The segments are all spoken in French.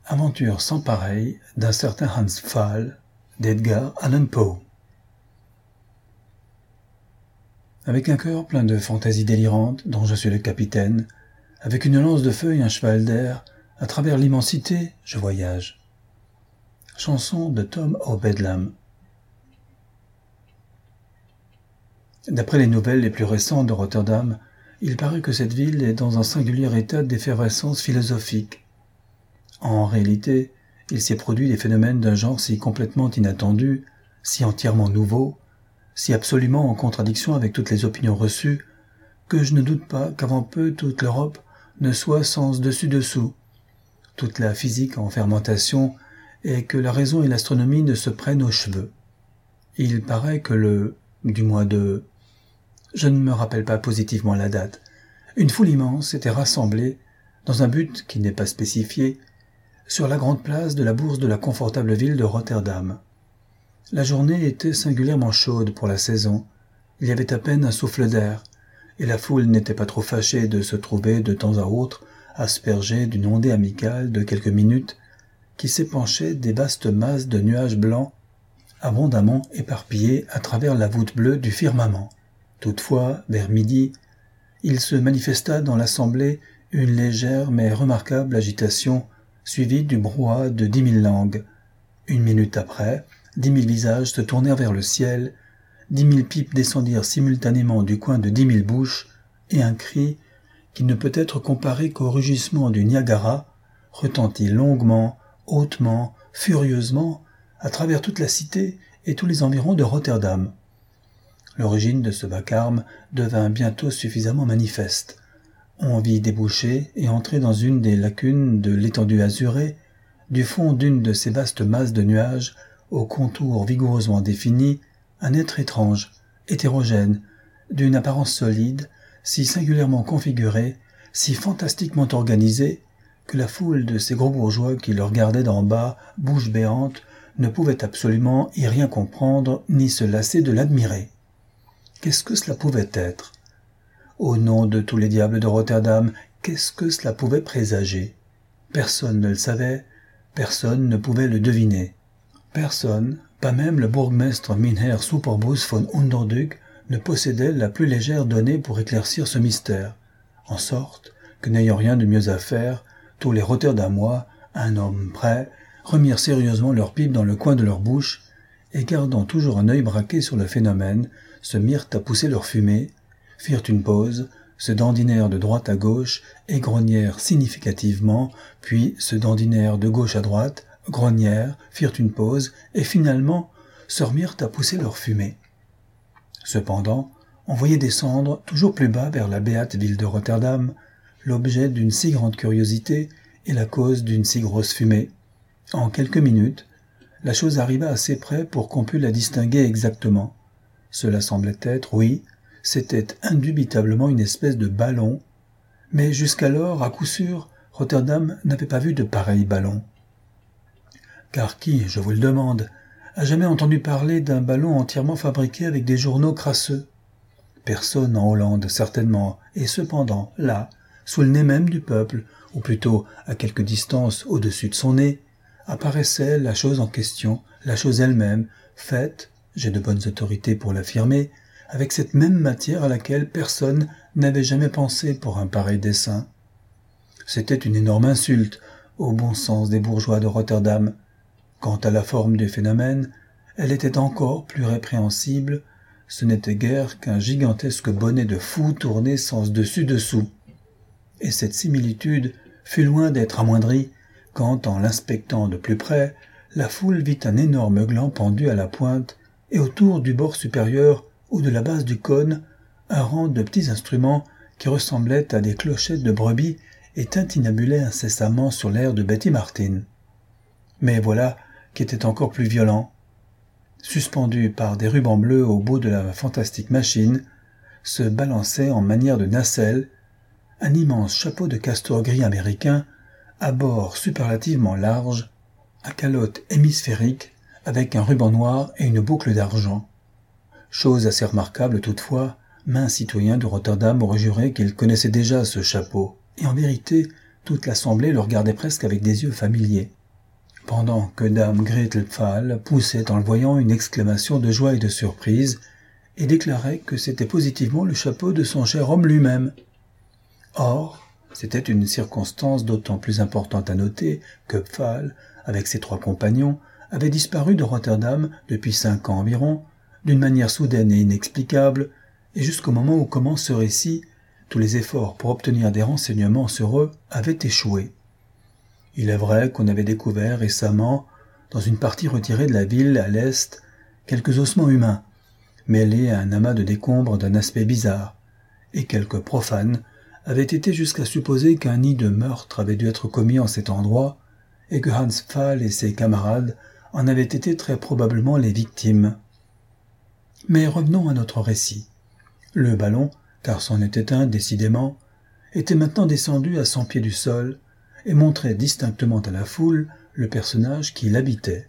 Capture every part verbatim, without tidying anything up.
Aventure sans pareille d'un certain Hans Pfaall d'Edgar Allan Poe. Avec un cœur plein de fantaisies délirantes dont je suis le capitaine, avec une lance de feu et un cheval d'air, à travers l'immensité, je voyage. Chanson de Tom O. Bedlam. D'après les nouvelles les plus récentes de Rotterdam, il paraît que cette ville est dans un singulier état d'effervescence philosophique. En réalité, il s'y est produit des phénomènes d'un genre si complètement inattendu, si entièrement nouveau, si absolument en contradiction avec toutes les opinions reçues, que je ne doute pas qu'avant peu toute l'Europe ne soit sans dessus-dessous, toute la physique en fermentation, et que la raison et l'astronomie ne se prennent aux cheveux. Il paraît que le, du mois de... je ne me rappelle pas positivement la date, une foule immense était rassemblée, dans un but qui n'est pas spécifié, sur la grande place de la bourse de la confortable ville de Rotterdam. La journée était singulièrement chaude pour la saison, il y avait à peine un souffle d'air, et la foule n'était pas trop fâchée de se trouver de temps à autre aspergée d'une ondée amicale de quelques minutes qui s'épanchait des vastes masses de nuages blancs abondamment éparpillés à travers la voûte bleue du firmament. Toutefois, vers midi, il se manifesta dans l'assemblée une légère mais remarquable agitation suivie du brouhaha de dix mille langues. Une minute après, dix mille visages se tournèrent vers le ciel, dix mille pipes descendirent simultanément du coin de dix mille bouches, et un cri, qui ne peut être comparé qu'au rugissement du Niagara, retentit longuement, hautement, furieusement, à travers toute la cité et tous les environs de Rotterdam. L'origine de ce vacarme devint bientôt suffisamment manifeste. On vit déboucher et entrer dans une des lacunes de l'étendue azurée, du fond d'une de ces vastes masses de nuages, aux contours vigoureusement définis, un être étrange, hétérogène, d'une apparence solide, si singulièrement configuré, si fantastiquement organisé, que la foule de ces gros bourgeois qui le regardaient d'en bas, bouche béante, ne pouvait absolument y rien comprendre ni se lasser de l'admirer. Qu'est-ce que cela pouvait être ? Au nom de tous les diables de Rotterdam, qu'est-ce que cela pouvait présager ? Personne ne le savait, personne ne pouvait le deviner. Personne, pas même le bourgmestre Mynheer Superbus von Underduk, ne possédait la plus légère donnée pour éclaircir ce mystère, en sorte que n'ayant rien de mieux à faire, tous les Rotterdamois, un homme près, remirent sérieusement leurs pipes dans le coin de leur bouche, et gardant toujours un œil braqué sur le phénomène, se mirent à pousser leur fumée, firent une pause, se dandinèrent de droite à gauche et grognèrent significativement, puis se dandinèrent de gauche à droite, grognèrent, firent une pause, et finalement se remirent à pousser leur fumée. Cependant, on voyait descendre toujours plus bas vers la béate ville de Rotterdam, l'objet d'une si grande curiosité et la cause d'une si grosse fumée. En quelques minutes, la chose arriva assez près pour qu'on pût la distinguer exactement. Cela semblait être, oui, c'était indubitablement une espèce de ballon, mais jusqu'alors, à coup sûr, Rotterdam n'avait pas vu de pareil ballon. Car qui, je vous le demande, a jamais entendu parler d'un ballon entièrement fabriqué avec des journaux crasseux ? Personne en Hollande, certainement, et cependant, là, sous le nez même du peuple, ou plutôt à quelque distance au-dessus de son nez, apparaissait la chose en question, la chose elle-même, faite, j'ai de bonnes autorités pour l'affirmer, avec cette même matière à laquelle personne n'avait jamais pensé pour un pareil dessin. C'était une énorme insulte au bon sens des bourgeois de Rotterdam. Quant à la forme du phénomène, elle était encore plus répréhensible, ce n'était guère qu'un gigantesque bonnet de fou tourné sens dessus-dessous. Et cette similitude fut loin d'être amoindrie, quand, en l'inspectant de plus près, la foule vit un énorme gland pendu à la pointe, et autour du bord supérieur ou de la base du cône, un rang de petits instruments qui ressemblaient à des clochettes de brebis et tintinabulaient incessamment sur l'air de Betty Martin. Mais voilà qui était encore plus violent. Suspendu par des rubans bleus au bout de la fantastique machine, se balançait en manière de nacelle un immense chapeau de castor gris américain à bord superlativement large, à calotte hémisphérique, avec un ruban noir et une boucle d'argent. Chose assez remarquable toutefois, maint citoyen de Rotterdam aurait juré qu'il connaissait déjà ce chapeau, et en vérité, toute l'assemblée le regardait presque avec des yeux familiers. pendant que dame Gretel Pfahl poussait en le voyant une exclamation de joie et de surprise, et déclarait que c'était positivement le chapeau de son cher homme lui-même. Or, c'était une circonstance d'autant plus importante à noter que Pfahl, avec ses trois compagnons, avait disparu de Rotterdam depuis cinq ans environ, d'une manière soudaine et inexplicable, et jusqu'au moment où commence ce récit, tous les efforts pour obtenir des renseignements sur eux avaient échoué. Il est vrai qu'on avait découvert récemment, dans une partie retirée de la ville à l'est, quelques ossements humains, mêlés à un amas de décombres d'un aspect bizarre, et quelques profanes avaient été jusqu'à supposer qu'un nid de meurtre avait dû être commis en cet endroit, et que Hans Pfahl et ses camarades en avaient été très probablement les victimes. Mais revenons à notre récit. Le ballon, car c'en était un décidément, était maintenant descendu à cent pieds du sol et montrait distinctement à la foule le personnage qui l'habitait.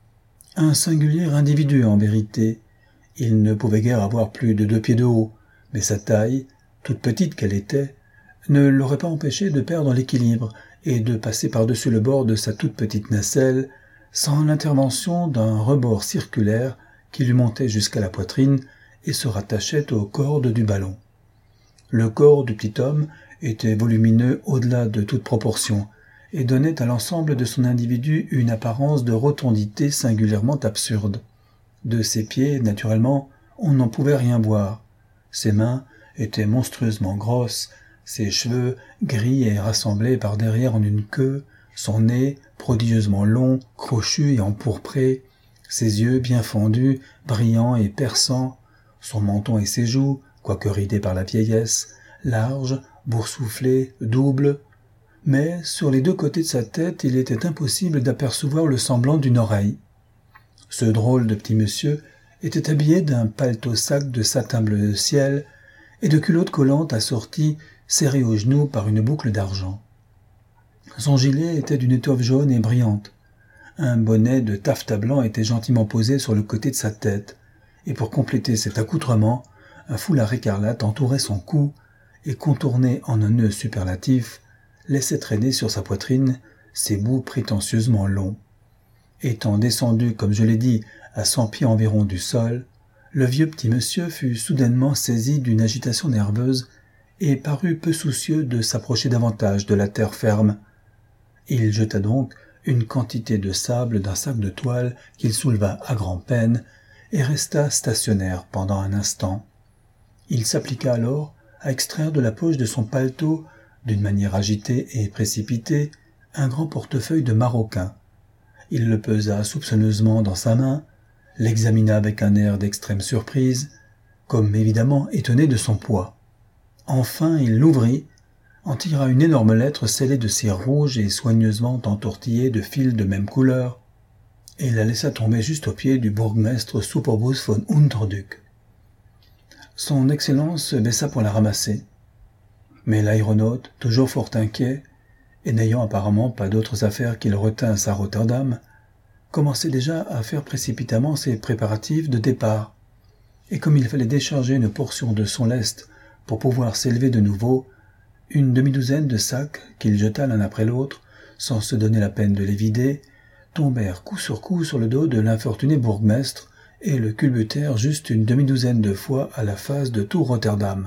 Un singulier individu en vérité. Il ne pouvait guère avoir plus de deux pieds de haut, mais sa taille, toute petite qu'elle était, ne l'aurait pas empêché de perdre l'équilibre et de passer par-dessus le bord de sa toute petite nacelle sans l'intervention d'un rebord circulaire qui lui montait jusqu'à la poitrine et se rattachait aux cordes du ballon. Le corps du petit homme était volumineux au-delà de toute proportion et donnait à l'ensemble de son individu une apparence de rotondité singulièrement absurde. De ses pieds, naturellement, on n'en pouvait rien voir. Ses mains étaient monstrueusement grosses, ses cheveux, gris et rassemblés par derrière en une queue, son nez, prodigieusement long, crochu et empourpré, ses yeux bien fendus, brillants et perçants, son menton et ses joues, quoique ridés par la vieillesse, larges, boursouflés, doubles, mais sur les deux côtés de sa tête il était impossible d'apercevoir le semblant d'une oreille. Ce drôle de petit monsieur était habillé d'un paletot-sac de satin bleu ciel et de culottes collantes assorties, serrées aux genoux par une boucle d'argent. Son gilet était d'une étoffe jaune et brillante. Un bonnet de taffetas blanc était gentiment posé sur le côté de sa tête, et pour compléter cet accoutrement, un foulard écarlate entourait son cou et, contourné en un nœud superlatif, laissait traîner sur sa poitrine ses bouts prétentieusement longs. Étant descendu, comme je l'ai dit, à cent pieds environ du sol, le vieux petit monsieur fut soudainement saisi d'une agitation nerveuse et parut peu soucieux de s'approcher davantage de la terre ferme. Il jeta donc une quantité de sable d'un sac de toile qu'il souleva à grand-peine et resta stationnaire pendant un instant. Il s'appliqua alors à extraire de la poche de son paletot, d'une manière agitée et précipitée, un grand portefeuille de maroquin. Il le pesa soupçonneusement dans sa main, l'examina avec un air d'extrême surprise, comme évidemment étonné de son poids. Enfin il l'ouvrit, en tira une énorme lettre scellée de cire rouge et soigneusement entortillée de fils de même couleur, et la laissa tomber juste aux pieds du bourgmestre Superbus von Unterdück. Son Excellence se baissa pour la ramasser, mais l'aéronaute, toujours fort inquiet, et n'ayant apparemment pas d'autres affaires qu'il retint à Rotterdam, commençait déjà à faire précipitamment ses préparatifs de départ, et comme il fallait décharger une portion de son lest pour pouvoir s'élever de nouveau, une demi-douzaine de sacs qu'il jeta l'un après l'autre, sans se donner la peine de les vider, tombèrent coup sur coup sur le dos de l'infortuné bourgmestre et le culbutèrent juste une demi-douzaine de fois à la face de tout Rotterdam.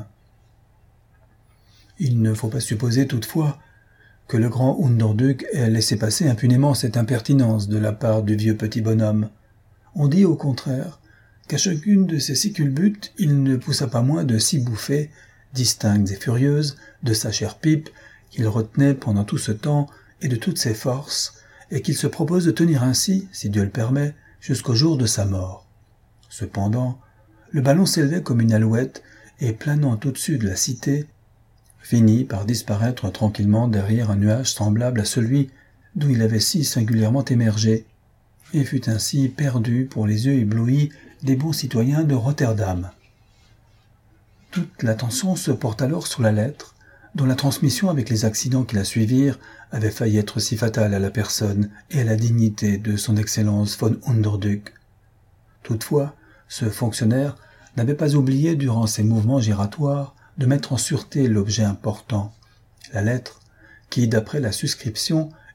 Il ne faut pas supposer toutefois que le grand Underduk ait laissé passer impunément cette impertinence de la part du vieux petit bonhomme. On dit au contraire qu'à chacune de ces six culbutes, il ne poussa pas moins de six bouffées, distinctes et furieuses, de sa chère pipe, qu'il retenait pendant tout ce temps et de toutes ses forces, et qu'il se propose de tenir ainsi, si Dieu le permet, jusqu'au jour de sa mort. Cependant, le ballon s'élevait comme une alouette, et planant au-dessus de la cité, finit par disparaître tranquillement derrière un nuage semblable à celui d'où il avait si singulièrement émergé, et fut ainsi perdu pour les yeux éblouis des bons citoyens de Rotterdam. Toute l'attention se porte alors sur la lettre, dont la transmission avec les accidents qui la suivirent avait failli être si fatale à la personne et à la dignité de son Excellence von Underdück. Toutefois, ce fonctionnaire n'avait pas oublié durant ses mouvements giratoires de mettre en sûreté l'objet important, la lettre, qui, d'après la suscription,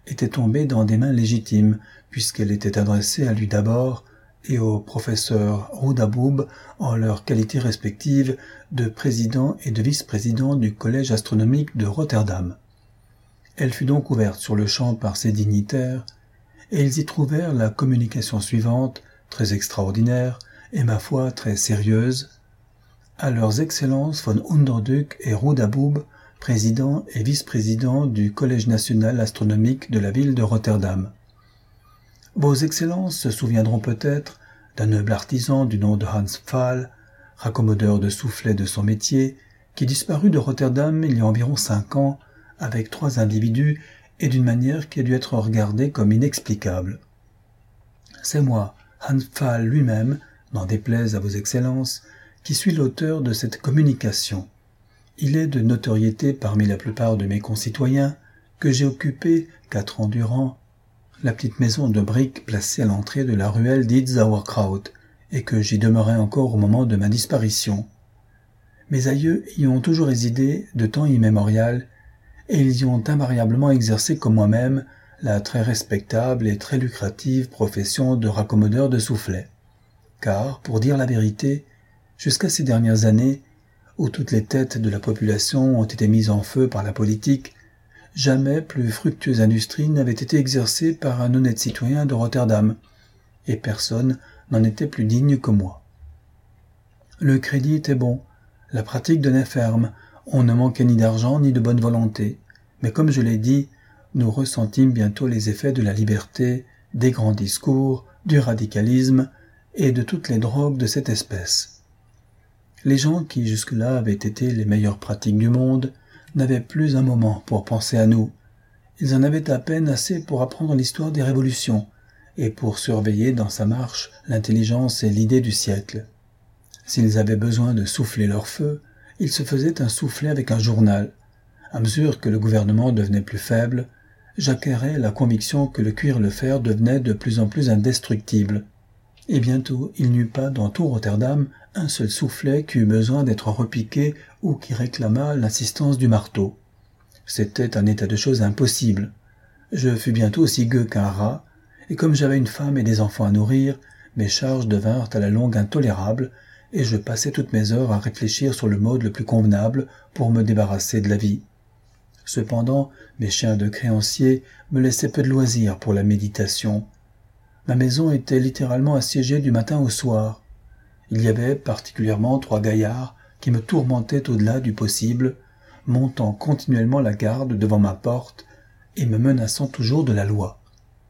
était tombée dans des mains légitimes, puisqu'elle était adressée à lui d'abord et au professeur Roudaboub en leur qualité respective de président et de vice-président du Collège astronomique de Rotterdam. Elle fut donc ouverte sur le champ par ces dignitaires, et ils y trouvèrent la communication suivante, très extraordinaire et ma foi très sérieuse, à leurs excellences von Underduck et Roudaboub, président et vice-président du Collège national astronomique de la ville de Rotterdam. Vos excellences se souviendront peut-être d'un noble artisan du nom de Hans Pfaall, raccommodeur de soufflets de son métier, qui disparut de Rotterdam il y a environ cinq ans avec trois individus et d'une manière qui a dû être regardée comme inexplicable. C'est moi, Hans Pfaall lui-même, n'en déplaise à vos excellences, qui suis l'auteur de cette communication. Il est de notoriété parmi la plupart de mes concitoyens que j'ai occupé, quatre ans durant, la petite maison de briques placée à l'entrée de la ruelle dite Sauerkraut, et que j'y demeurais encore au moment de ma disparition. Mes aïeux y ont toujours résidé de temps immémorial, et ils y ont invariablement exercé comme moi-même la très respectable et très lucrative profession de raccommodeur de soufflets. Car, pour dire la vérité, jusqu'à ces dernières années, où toutes les têtes de la population ont été mises en feu par la politique, jamais plus fructueuse industrie n'avait été exercée par un honnête citoyen de Rotterdam, et personne n'en était plus digne que moi. Le crédit était bon, la pratique donnait ferme, on ne manquait ni d'argent ni de bonne volonté, mais comme je l'ai dit, nous ressentîmes bientôt les effets de la liberté, des grands discours, du radicalisme et de toutes les drogues de cette espèce. Les gens qui jusque-là avaient été les meilleures pratiques du monde n'avaient plus un moment pour penser à nous. Ils en avaient à peine assez pour apprendre l'histoire des révolutions et pour surveiller dans sa marche l'intelligence et l'idée du siècle. S'ils avaient besoin de souffler leur feu, ils se faisaient un soufflet avec un journal. À mesure que le gouvernement devenait plus faible, j'acquérais la conviction que le cuir et le fer devenaient de plus en plus indestructibles. Et bientôt, il n'y eut pas dans tout Rotterdam un seul soufflet qui eût besoin d'être repiqué ou qui réclamât l'assistance du marteau. C'était un état de choses impossible. Je fus bientôt aussi gueux qu'un rat, et comme j'avais une femme et des enfants à nourrir, mes charges devinrent à la longue intolérables, et je passais toutes mes heures à réfléchir sur le mode le plus convenable pour me débarrasser de la vie. Cependant, mes chiens de créanciers me laissaient peu de loisirs pour la méditation. Ma maison était littéralement assiégée du matin au soir. Il y avait particulièrement trois gaillards qui me tourmentaient au-delà du possible, montant continuellement la garde devant ma porte et me menaçant toujours de la loi.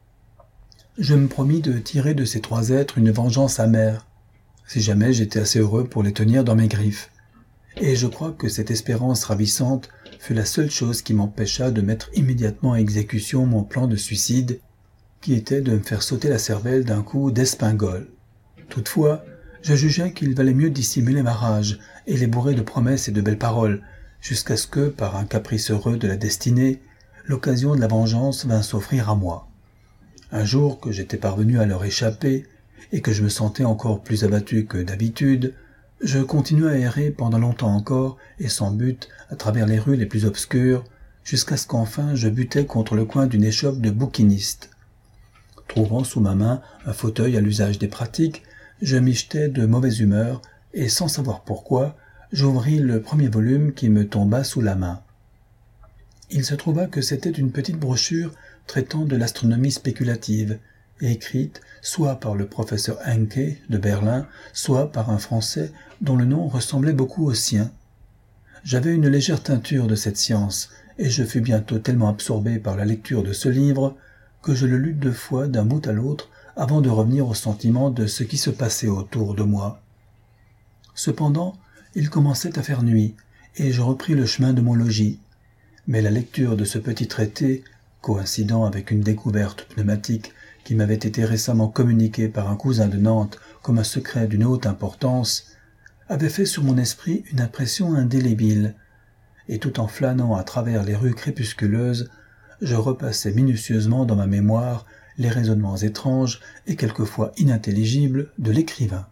Je me promis de tirer de ces trois êtres une vengeance amère, si jamais j'étais assez heureux pour les tenir dans mes griffes. Et je crois que cette espérance ravissante fut la seule chose qui m'empêcha de mettre immédiatement à exécution mon plan de suicide, qui était de me faire sauter la cervelle d'un coup d'espingole. Toutefois, je jugeais qu'il valait mieux dissimuler ma rage et les bourrer de promesses et de belles paroles, jusqu'à ce que, par un caprice heureux de la destinée, l'occasion de la vengeance vint s'offrir à moi. Un jour que j'étais parvenu à leur échapper, et que je me sentais encore plus abattu que d'habitude, je continuai à errer pendant longtemps encore, et sans but, à travers les rues les plus obscures, jusqu'à ce qu'enfin je butai contre le coin d'une échoppe de bouquiniste. Trouvant sous ma main un fauteuil à l'usage des pratiques, je m'y jetai de mauvaise humeur, et sans savoir pourquoi, j'ouvris le premier volume qui me tomba sous la main. Il se trouva que c'était une petite brochure traitant de l'astronomie spéculative, écrite soit par le professeur Encke de Berlin, soit par un Français dont le nom ressemblait beaucoup au sien. J'avais une légère teinture de cette science, et je fus bientôt tellement absorbé par la lecture de ce livre que je le lus deux fois d'un bout à l'autre avant de revenir au sentiment de ce qui se passait autour de moi. Cependant, il commençait à faire nuit, et je repris le chemin de mon logis. Mais la lecture de ce petit traité, coïncidant avec une découverte pneumatique qui m'avait été récemment communiquée par un cousin de Nantes comme un secret d'une haute importance, avait fait sur mon esprit une impression indélébile, et tout en flânant à travers les rues crépusculeuses, je repassais minutieusement dans ma mémoire les raisonnements étranges et quelquefois inintelligibles de l'écrivain.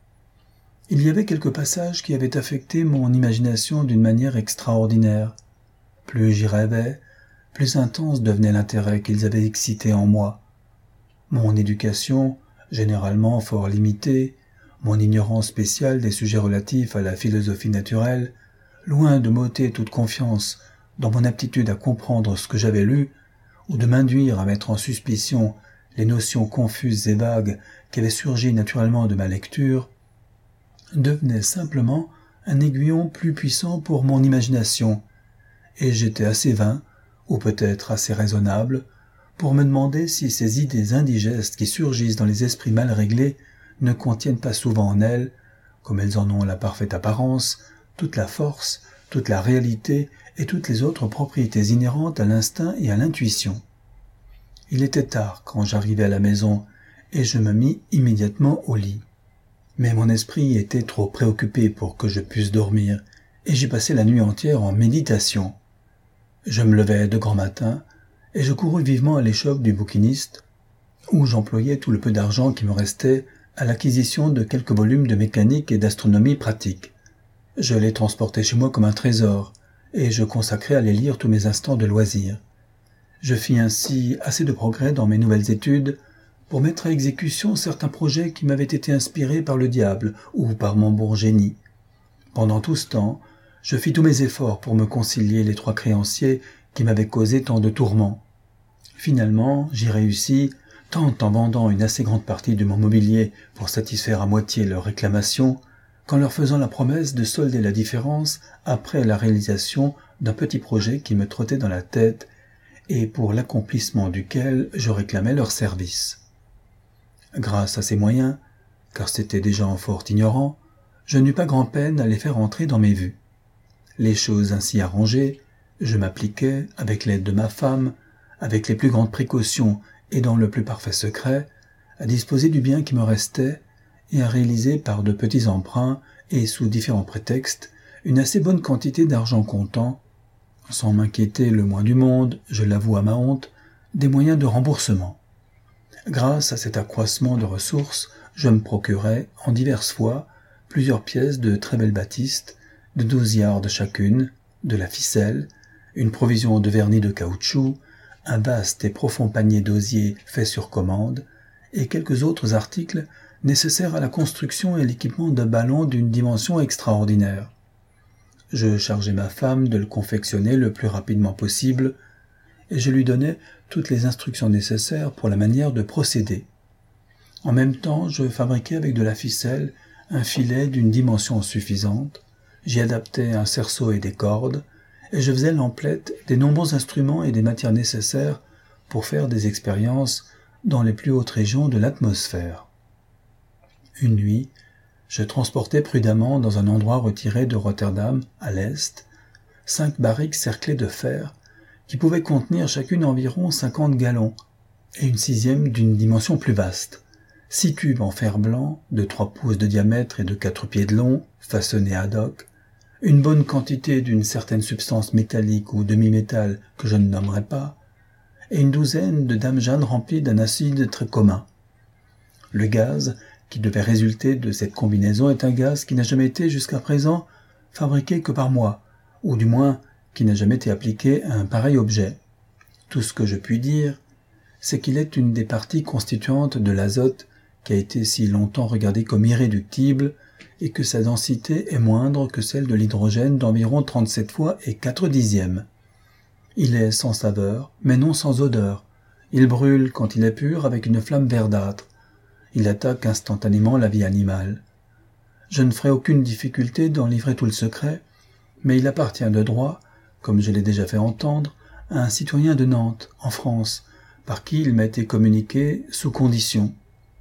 Il y avait quelques passages qui avaient affecté mon imagination d'une manière extraordinaire. Plus j'y rêvais, plus intense devenait l'intérêt qu'ils avaient excité en moi. Mon éducation, généralement fort limitée, mon ignorance spéciale des sujets relatifs à la philosophie naturelle, loin de m'ôter toute confiance dans mon aptitude à comprendre ce que j'avais lu, ou de m'induire à mettre en suspicion les notions confuses et vagues qui avaient surgi naturellement de ma lecture, devenaient simplement un aiguillon plus puissant pour mon imagination, et j'étais assez vain, ou peut-être assez raisonnable, pour me demander si ces idées indigestes qui surgissent dans les esprits mal réglés ne contiennent pas souvent en elles, comme elles en ont la parfaite apparence, toute la force, toute la réalité et toutes les autres propriétés inhérentes à l'instinct et à l'intuition. Il était tard quand j'arrivai à la maison, et je me mis immédiatement au lit. Mais mon esprit était trop préoccupé pour que je puisse dormir, et j'y passai la nuit entière en méditation. Je me levai de grand matin, et je courus vivement à l'échoppe du bouquiniste, où j'employai tout le peu d'argent qui me restait à l'acquisition de quelques volumes de mécanique et d'astronomie pratique. Je les transportai chez moi comme un trésor, et je consacrai à les lire tous mes instants de loisir. Je fis ainsi assez de progrès dans mes nouvelles études pour mettre à exécution certains projets qui m'avaient été inspirés par le diable ou par mon bon génie. Pendant tout ce temps, je fis tous mes efforts pour me concilier les trois créanciers qui m'avaient causé tant de tourments. Finalement, j'y réussis, tant en vendant une assez grande partie de mon mobilier pour satisfaire à moitié leurs réclamations, qu'en leur faisant la promesse de solder la différence après la réalisation d'un petit projet qui me trottait dans la tête et pour l'accomplissement duquel je réclamais leur service. Grâce à ces moyens, car c'étaient des gens fort ignorants, je n'eus pas grand-peine à les faire entrer dans mes vues. Les choses ainsi arrangées, je m'appliquais, avec l'aide de ma femme, avec les plus grandes précautions et dans le plus parfait secret, à disposer du bien qui me restait et à réaliser par de petits emprunts et sous différents prétextes une assez bonne quantité d'argent comptant, sans m'inquiéter le moins du monde, je l'avoue à ma honte, des moyens de remboursement. Grâce à cet accroissement de ressources, je me procurais, en diverses fois, plusieurs pièces de très belle batiste, de douze yards chacune, de la ficelle, une provision de vernis de caoutchouc, un vaste et profond panier d'osier fait sur commande, et quelques autres articles nécessaires à la construction et l'équipement d'un ballon d'une dimension extraordinaire. Je chargeai ma femme de le confectionner le plus rapidement possible, et je lui donnai toutes les instructions nécessaires pour la manière de procéder. En même temps, je fabriquai avec de la ficelle un filet d'une dimension suffisante, j'y adaptai un cerceau et des cordes, et je faisais l'emplette des nombreux instruments et des matières nécessaires pour faire des expériences dans les plus hautes régions de l'atmosphère. Une nuit, je transportai prudemment dans un endroit retiré de Rotterdam, à l'est, cinq barriques cerclées de fer, qui pouvaient contenir chacune environ cinquante gallons, et une sixième d'une dimension plus vaste, six tubes en fer blanc, de trois pouces de diamètre et de quatre pieds de long, façonnés ad hoc, une bonne quantité d'une certaine substance métallique ou demi-métal que je ne nommerai pas, et une douzaine de dames-jeannes remplies d'un acide très commun. Le gaz qui devait résulter de cette combinaison est un gaz qui n'a jamais été jusqu'à présent fabriqué que par moi, ou du moins qui n'a jamais été appliqué à un pareil objet. Tout ce que je puis dire, c'est qu'il est une des parties constituantes de l'azote qui a été si longtemps regardé comme irréductible et que sa densité est moindre que celle de l'hydrogène d'environ trente-sept fois et quatre dixièmes. Il est sans saveur, mais non sans odeur. Il brûle, quand il est pur, avec une flamme verdâtre. Il attaque instantanément la vie animale. Je ne ferai aucune difficulté d'en livrer tout le secret, mais il appartient de droit, comme je l'ai déjà fait entendre, à un citoyen de Nantes, en France, par qui il m'a été communiqué sous condition.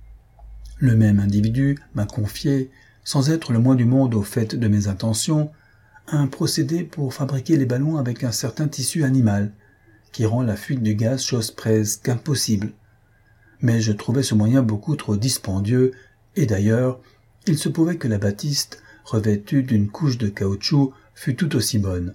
Le même individu m'a confié, sans être le moins du monde au fait de mes intentions, un procédé pour fabriquer les ballons avec un certain tissu animal, qui rend la fuite du gaz chose presque impossible. Mais je trouvais ce moyen beaucoup trop dispendieux, et d'ailleurs, il se pouvait que la batiste, revêtue d'une couche de caoutchouc, fût tout aussi bonne.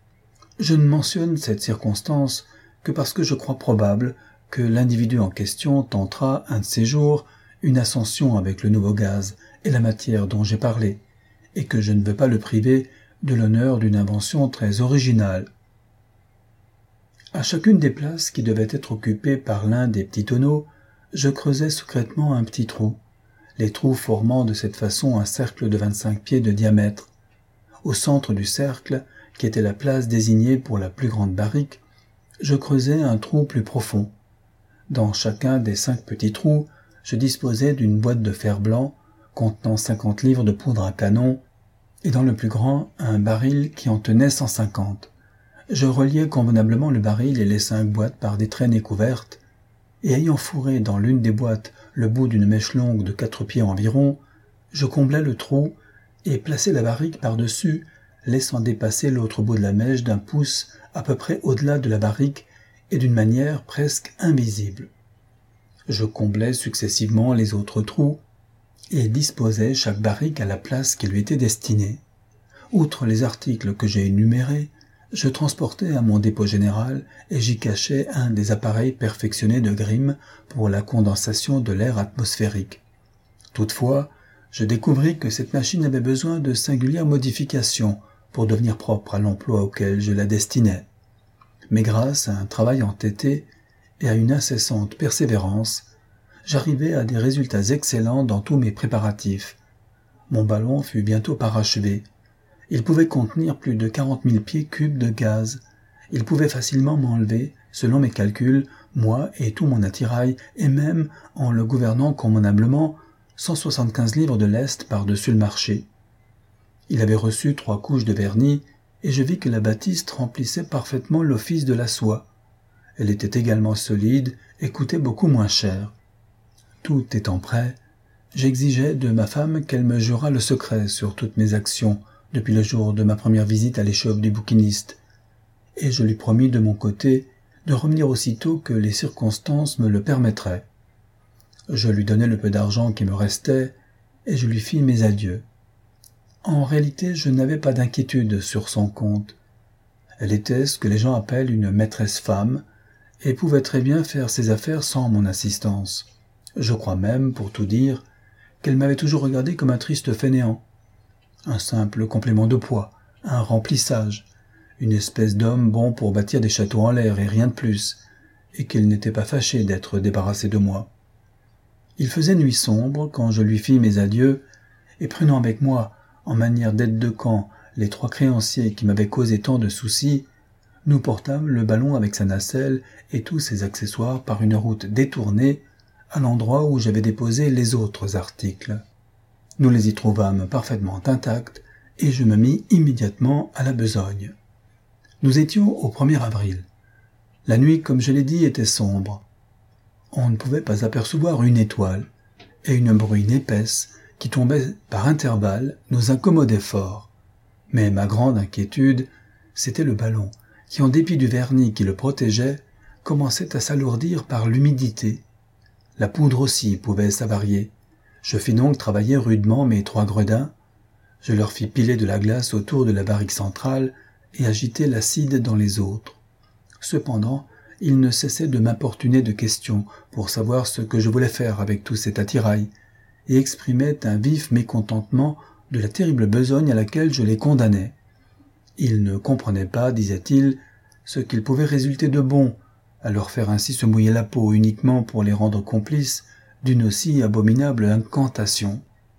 Je ne mentionne cette circonstance que parce que je crois probable que l'individu en question tentera, un de ces jours, une ascension avec le nouveau gaz et la matière dont j'ai parlé, et que je ne veux pas le priver de l'honneur d'une invention très originale. À chacune des places qui devaient être occupées par l'un des petits tonneaux, je creusais secrètement un petit trou, les trous formant de cette façon un cercle de vingt-cinq pieds de diamètre. Au centre du cercle, qui était la place désignée pour la plus grande barrique, je creusais un trou plus profond. Dans chacun des cinq petits trous, je disposais d'une boîte de fer blanc contenant cinquante livres de poudre à canon, et dans le plus grand, un baril qui en tenait cent cinquante. Je reliais convenablement le baril et les cinq boîtes par des traînées couvertes, et ayant fourré dans l'une des boîtes le bout d'une mèche longue de quatre pieds environ, je comblais le trou et plaçais la barrique par-dessus, laissant dépasser l'autre bout de la mèche d'un pouce à peu près au-delà de la barrique et d'une manière presque invisible. Je comblais successivement les autres trous et disposais chaque barrique à la place qui lui était destinée. Outre les articles que j'ai énumérés, je transportais à mon dépôt général et j'y cachais un des appareils perfectionnés de Grimm pour la condensation de l'air atmosphérique. Toutefois, je découvris que cette machine avait besoin de singulières modifications pour devenir propre à l'emploi auquel je la destinais. Mais grâce à un travail entêté et à une incessante persévérance, j'arrivai à des résultats excellents dans tous mes préparatifs. Mon ballon fut bientôt parachevé. Il pouvait contenir plus de quarante mille pieds cubes de gaz. Il pouvait facilement m'enlever, selon mes calculs, moi et tout mon attirail, et même, en le gouvernant convenablement, cent soixante-quinze livres de lest par-dessus le marché. Il avait reçu trois couches de vernis, et je vis que la batiste remplissait parfaitement l'office de la soie. Elle était également solide et coûtait beaucoup moins cher. Tout étant prêt, j'exigeais de ma femme qu'elle me jurât le secret sur toutes mes actions depuis le jour de ma première visite à l'échoppe du bouquiniste, et je lui promis de mon côté de revenir aussitôt que les circonstances me le permettraient. Je lui donnai le peu d'argent qui me restait, et je lui fis mes adieux. En réalité, je n'avais pas d'inquiétude sur son compte. Elle était ce que les gens appellent une maîtresse femme, et pouvait très bien faire ses affaires sans mon assistance. Je crois même, pour tout dire, qu'elle m'avait toujours regardé comme un triste fainéant, un simple complément de poids, un remplissage, une espèce d'homme bon pour bâtir des châteaux en l'air et rien de plus, et qu'elle n'était pas fâchée d'être débarrassée de moi. Il faisait nuit sombre quand je lui fis mes adieux, et prenant avec moi, en manière d'aide de camp, les trois créanciers qui m'avaient causé tant de soucis, nous portâmes le ballon avec sa nacelle et tous ses accessoires par une route détournée à l'endroit où j'avais déposé les autres articles. Nous les y trouvâmes parfaitement intacts et je me mis immédiatement à la besogne. Nous étions au premier avril. La nuit, comme je l'ai dit, était sombre. On ne pouvait pas apercevoir une étoile, et une bruine épaisse qui tombait par intervalles nous incommodait fort. Mais ma grande inquiétude, c'était le ballon, qui en dépit du vernis qui le protégeait, commençait à s'alourdir par l'humidité. La poudre aussi pouvait s'avarier. Je fis donc travailler rudement mes trois gredins. Je leur fis piler de la glace autour de la barrique centrale et agiter l'acide dans les autres. Cependant, ils ne cessaient de m'importuner de questions pour savoir ce que je voulais faire avec tout cet attirail, et exprimaient un vif mécontentement de la terrible besogne à laquelle je les condamnais. Ils ne comprenaient pas, disaient-ils, ce qu'il pouvait résulter de bon à leur faire ainsi se mouiller la peau uniquement pour les rendre complices d'une aussi abominable incantation.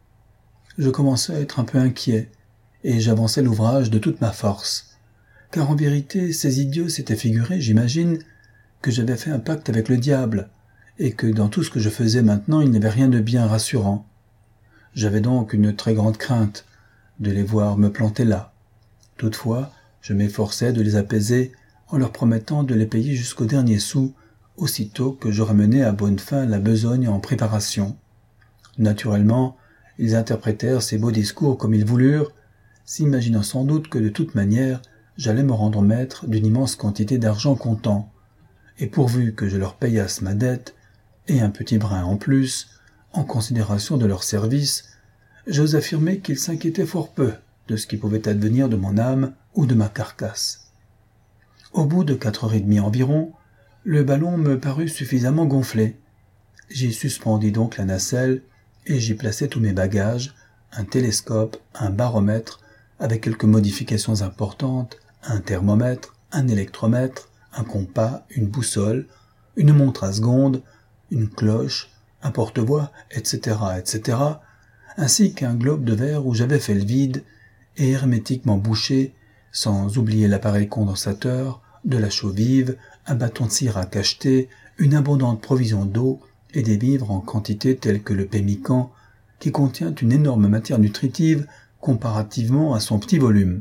Je commençais à être un peu inquiet, et j'avançais l'ouvrage de toute ma force, car en vérité ces idiots s'étaient figuré, j'imagine, que j'avais fait un pacte avec le diable, et que dans tout ce que je faisais maintenant il n'y avait rien de bien rassurant. J'avais donc une très grande crainte de les voir me planter là. Toutefois, je m'efforçais de les apaiser en leur promettant de les payer jusqu'au dernier sou, aussitôt que j'aurais mené à bonne fin la besogne en préparation. Naturellement, ils interprétèrent ces beaux discours comme ils voulurent, s'imaginant sans doute que de toute manière, j'allais me rendre maître d'une immense quantité d'argent comptant, et pourvu que je leur payasse ma dette, et un petit brin en plus, en considération de leur service, j'ose affirmer qu'ils s'inquiétaient fort peu de ce qui pouvait advenir de mon âme ou de ma carcasse. Au bout de quatre heures et demie environ, le ballon me parut suffisamment gonflé. J'y suspendis donc la nacelle et j'y plaçai tous mes bagages, un télescope, un baromètre, avec quelques modifications importantes, un thermomètre, un électromètre, un compas, une boussole, une montre à secondes, une cloche, un porte-voix, et cetera, et cetera, ainsi qu'un globe de verre où j'avais fait le vide et hermétiquement bouché, sans oublier l'appareil condensateur, de la chaux vive, un bâton de cire à cacheter, une abondante provision d'eau et des vivres en quantité telle que le pemmican, qui contient une énorme matière nutritive comparativement à son petit volume.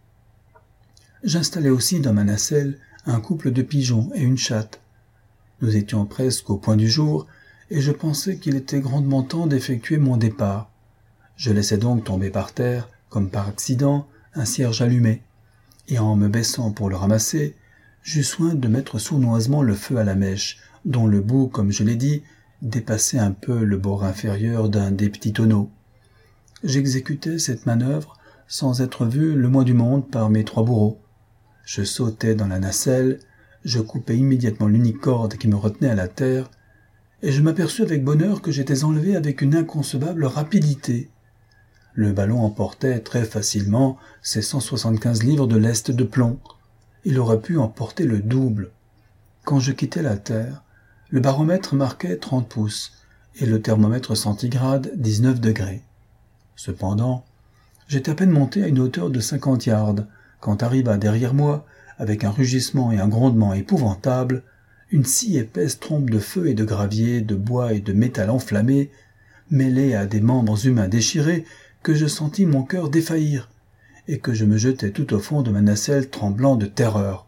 J'installai aussi dans ma nacelle un couple de pigeons et une chatte. Nous étions presque au point du jour, et je pensais qu'il était grandement temps d'effectuer mon départ. Je laissai donc tomber par terre, comme par accident, un cierge allumé, et en me baissant pour le ramasser, j'eus soin de mettre sournoisement le feu à la mèche, dont le bout, comme je l'ai dit, dépassait un peu le bord inférieur d'un des petits tonneaux. J'exécutais cette manœuvre sans être vu le moins du monde par mes trois bourreaux. Je sautai dans la nacelle, je coupai immédiatement l'unique corde qui me retenait à la terre, et je m'aperçus avec bonheur que j'étais enlevé avec une inconcevable rapidité. Le ballon emportait très facilement ses cent soixante-quinze livres de lest de plomb. Il aurait pu en porter le double. Quand je quittai la terre, le baromètre marquait trente pouces et le thermomètre centigrade dix-neuf degrés. Cependant, j'étais à peine monté à une hauteur de cinquante yards quand arriva derrière moi, avec un rugissement et un grondement épouvantables, une si épaisse trompe de feu et de gravier, de bois et de métal enflammé, mêlée à des membres humains déchirés, que je sentis mon cœur défaillir, et que je me jetai tout au fond de ma nacelle tremblant de terreur.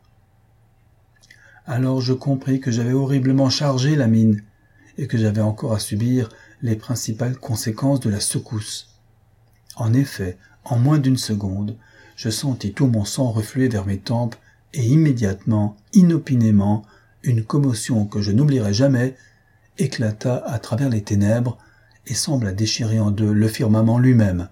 Alors je compris que j'avais horriblement chargé la mine, et que j'avais encore à subir les principales conséquences de la secousse. En effet, en moins d'une seconde, je sentis tout mon sang refluer vers mes tempes, et immédiatement, inopinément, une commotion que je n'oublierai jamais éclata à travers les ténèbres et sembla déchirer en deux le firmament lui-même.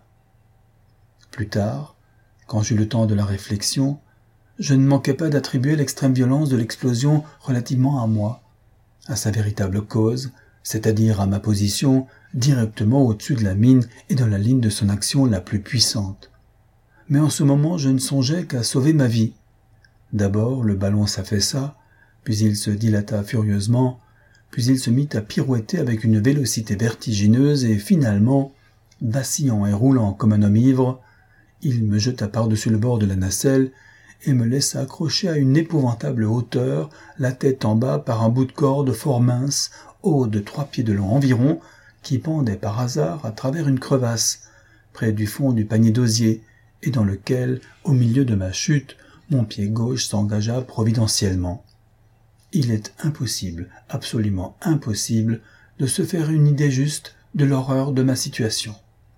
Plus tard, quand j'eus le temps de la réflexion, je ne manquai pas d'attribuer l'extrême violence de l'explosion relativement à moi, à sa véritable cause, c'est-à-dire à ma position directement au-dessus de la mine et dans la ligne de son action la plus puissante. Mais en ce moment, je ne songeais qu'à sauver ma vie. D'abord, le ballon s'affaissa, puis il se dilata furieusement, puis il se mit à pirouetter avec une vélocité vertigineuse et finalement, vacillant et roulant comme un homme ivre, il me jeta par-dessus le bord de la nacelle et me laissa accrocher à une épouvantable hauteur, la tête en bas par un bout de corde fort mince, haut de trois pieds de long environ, qui pendait par hasard à travers une crevasse, près du fond du panier d'osier, et dans lequel, au milieu de ma chute, mon pied gauche s'engagea providentiellement. Il est impossible, absolument impossible, de se faire une idée juste de l'horreur de ma situation.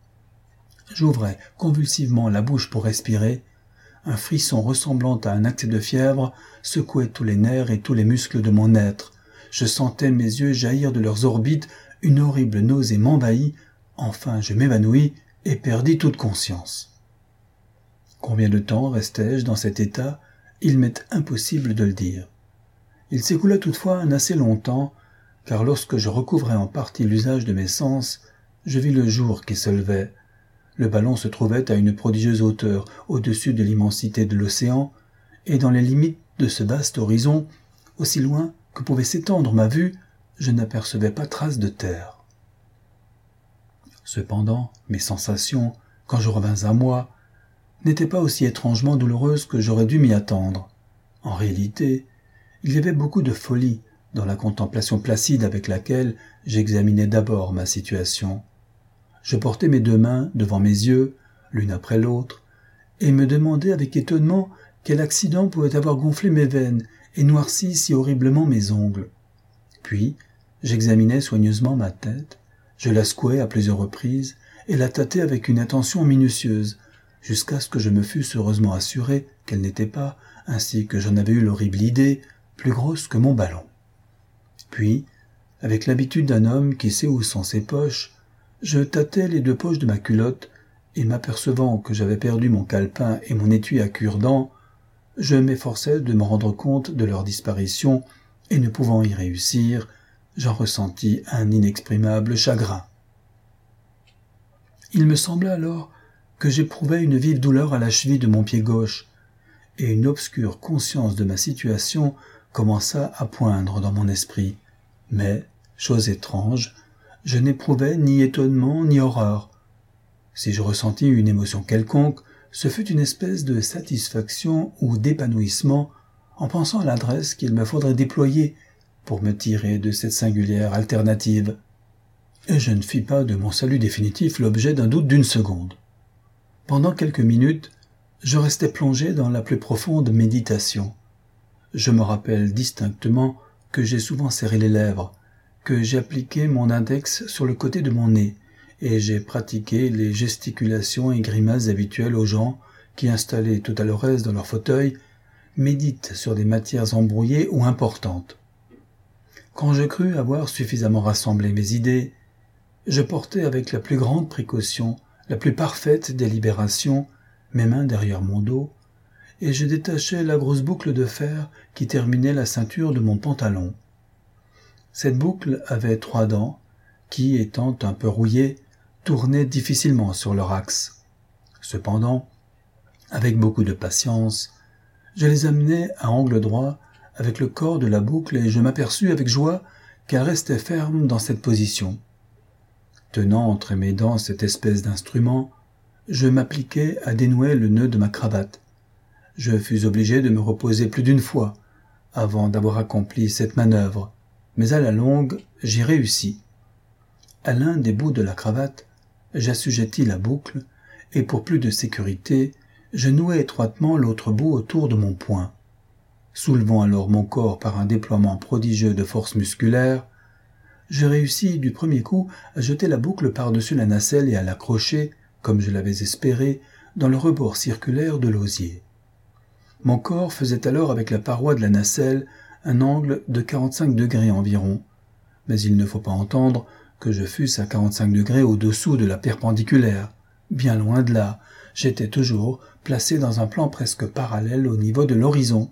J'ouvrais convulsivement la bouche pour respirer. Un frisson ressemblant à un accès de fièvre secouait tous les nerfs et tous les muscles de mon être. Je sentais mes yeux jaillir de leurs orbites, une horrible nausée m'envahit. Enfin, je m'évanouis et perdis toute conscience. Combien de temps restai-je dans cet état? Il m'est impossible de le dire. Il s'écoula toutefois un assez long temps, car lorsque je recouvrai en partie l'usage de mes sens, je vis le jour qui se levait. Le ballon se trouvait à une prodigieuse hauteur, au-dessus de l'immensité de l'océan, et dans les limites de ce vaste horizon, aussi loin que pouvait s'étendre ma vue, je n'apercevais pas trace de terre. Cependant, mes sensations, quand je revins à moi, n'étaient pas aussi étrangement douloureuses que j'aurais dû m'y attendre. En réalité, il y avait beaucoup de folie dans la contemplation placide avec laquelle j'examinais d'abord ma situation. Je portais mes deux mains devant mes yeux, l'une après l'autre, et me demandais avec étonnement quel accident pouvait avoir gonflé mes veines et noirci si horriblement mes ongles. Puis, j'examinais soigneusement ma tête, je la secouais à plusieurs reprises et la tâtais avec une attention minutieuse, jusqu'à ce que je me fusse heureusement assuré qu'elle n'était pas, ainsi que j'en avais eu l'horrible idée, plus grosse que mon ballon. Puis, avec l'habitude d'un homme qui sait où sont ses poches, je tâtai les deux poches de ma culotte, et m'apercevant que j'avais perdu mon calepin et mon étui à cure-dents, je m'efforçai de me rendre compte de leur disparition, et ne pouvant y réussir, j'en ressentis un inexprimable chagrin. Il me sembla alors que j'éprouvais une vive douleur à la cheville de mon pied gauche, et une obscure conscience de ma situation commença à poindre dans mon esprit, mais, chose étrange, je n'éprouvais ni étonnement ni horreur. Si je ressentis une émotion quelconque, ce fut une espèce de satisfaction ou d'épanouissement en pensant à l'adresse qu'il me faudrait déployer pour me tirer de cette singulière alternative. Et je ne fis pas de mon salut définitif l'objet d'un doute d'une seconde. Pendant quelques minutes, je restais plongé dans la plus profonde méditation. Je me rappelle distinctement que j'ai souvent serré les lèvres, que j'ai appliqué mon index sur le côté de mon nez, et j'ai pratiqué les gesticulations et grimaces habituelles aux gens qui, installés tout à leur aise dans leur fauteuil, méditent sur des matières embrouillées ou importantes. Quand je crus avoir suffisamment rassemblé mes idées, je portai avec la plus grande précaution, la plus parfaite délibération, mes mains derrière mon dos, et je détachai la grosse boucle de fer qui terminait la ceinture de mon pantalon. Cette boucle avait trois dents, qui, étant un peu rouillées, tournaient difficilement sur leur axe. Cependant, avec beaucoup de patience, je les amenai à angle droit avec le corps de la boucle et je m'aperçus avec joie qu'elle restait ferme dans cette position. Tenant entre mes dents cette espèce d'instrument, je m'appliquai à dénouer le nœud de ma cravate. Je fus obligé de me reposer plus d'une fois avant d'avoir accompli cette manœuvre, mais à la longue, j'y réussis. À l'un des bouts de la cravate, j'assujettis la boucle et pour plus de sécurité, je nouai étroitement l'autre bout autour de mon poing. Soulevant alors mon corps par un déploiement prodigieux de force musculaire, je réussis du premier coup à jeter la boucle par-dessus la nacelle et à l'accrocher, comme je l'avais espéré, dans le rebord circulaire de l'osier. Mon corps faisait alors avec la paroi de la nacelle un angle de quarante-cinq degrés environ, mais il ne faut pas entendre que je fusse à quarante-cinq degrés au-dessous de la perpendiculaire. Bien loin de là, j'étais toujours placé dans un plan presque parallèle au niveau de l'horizon.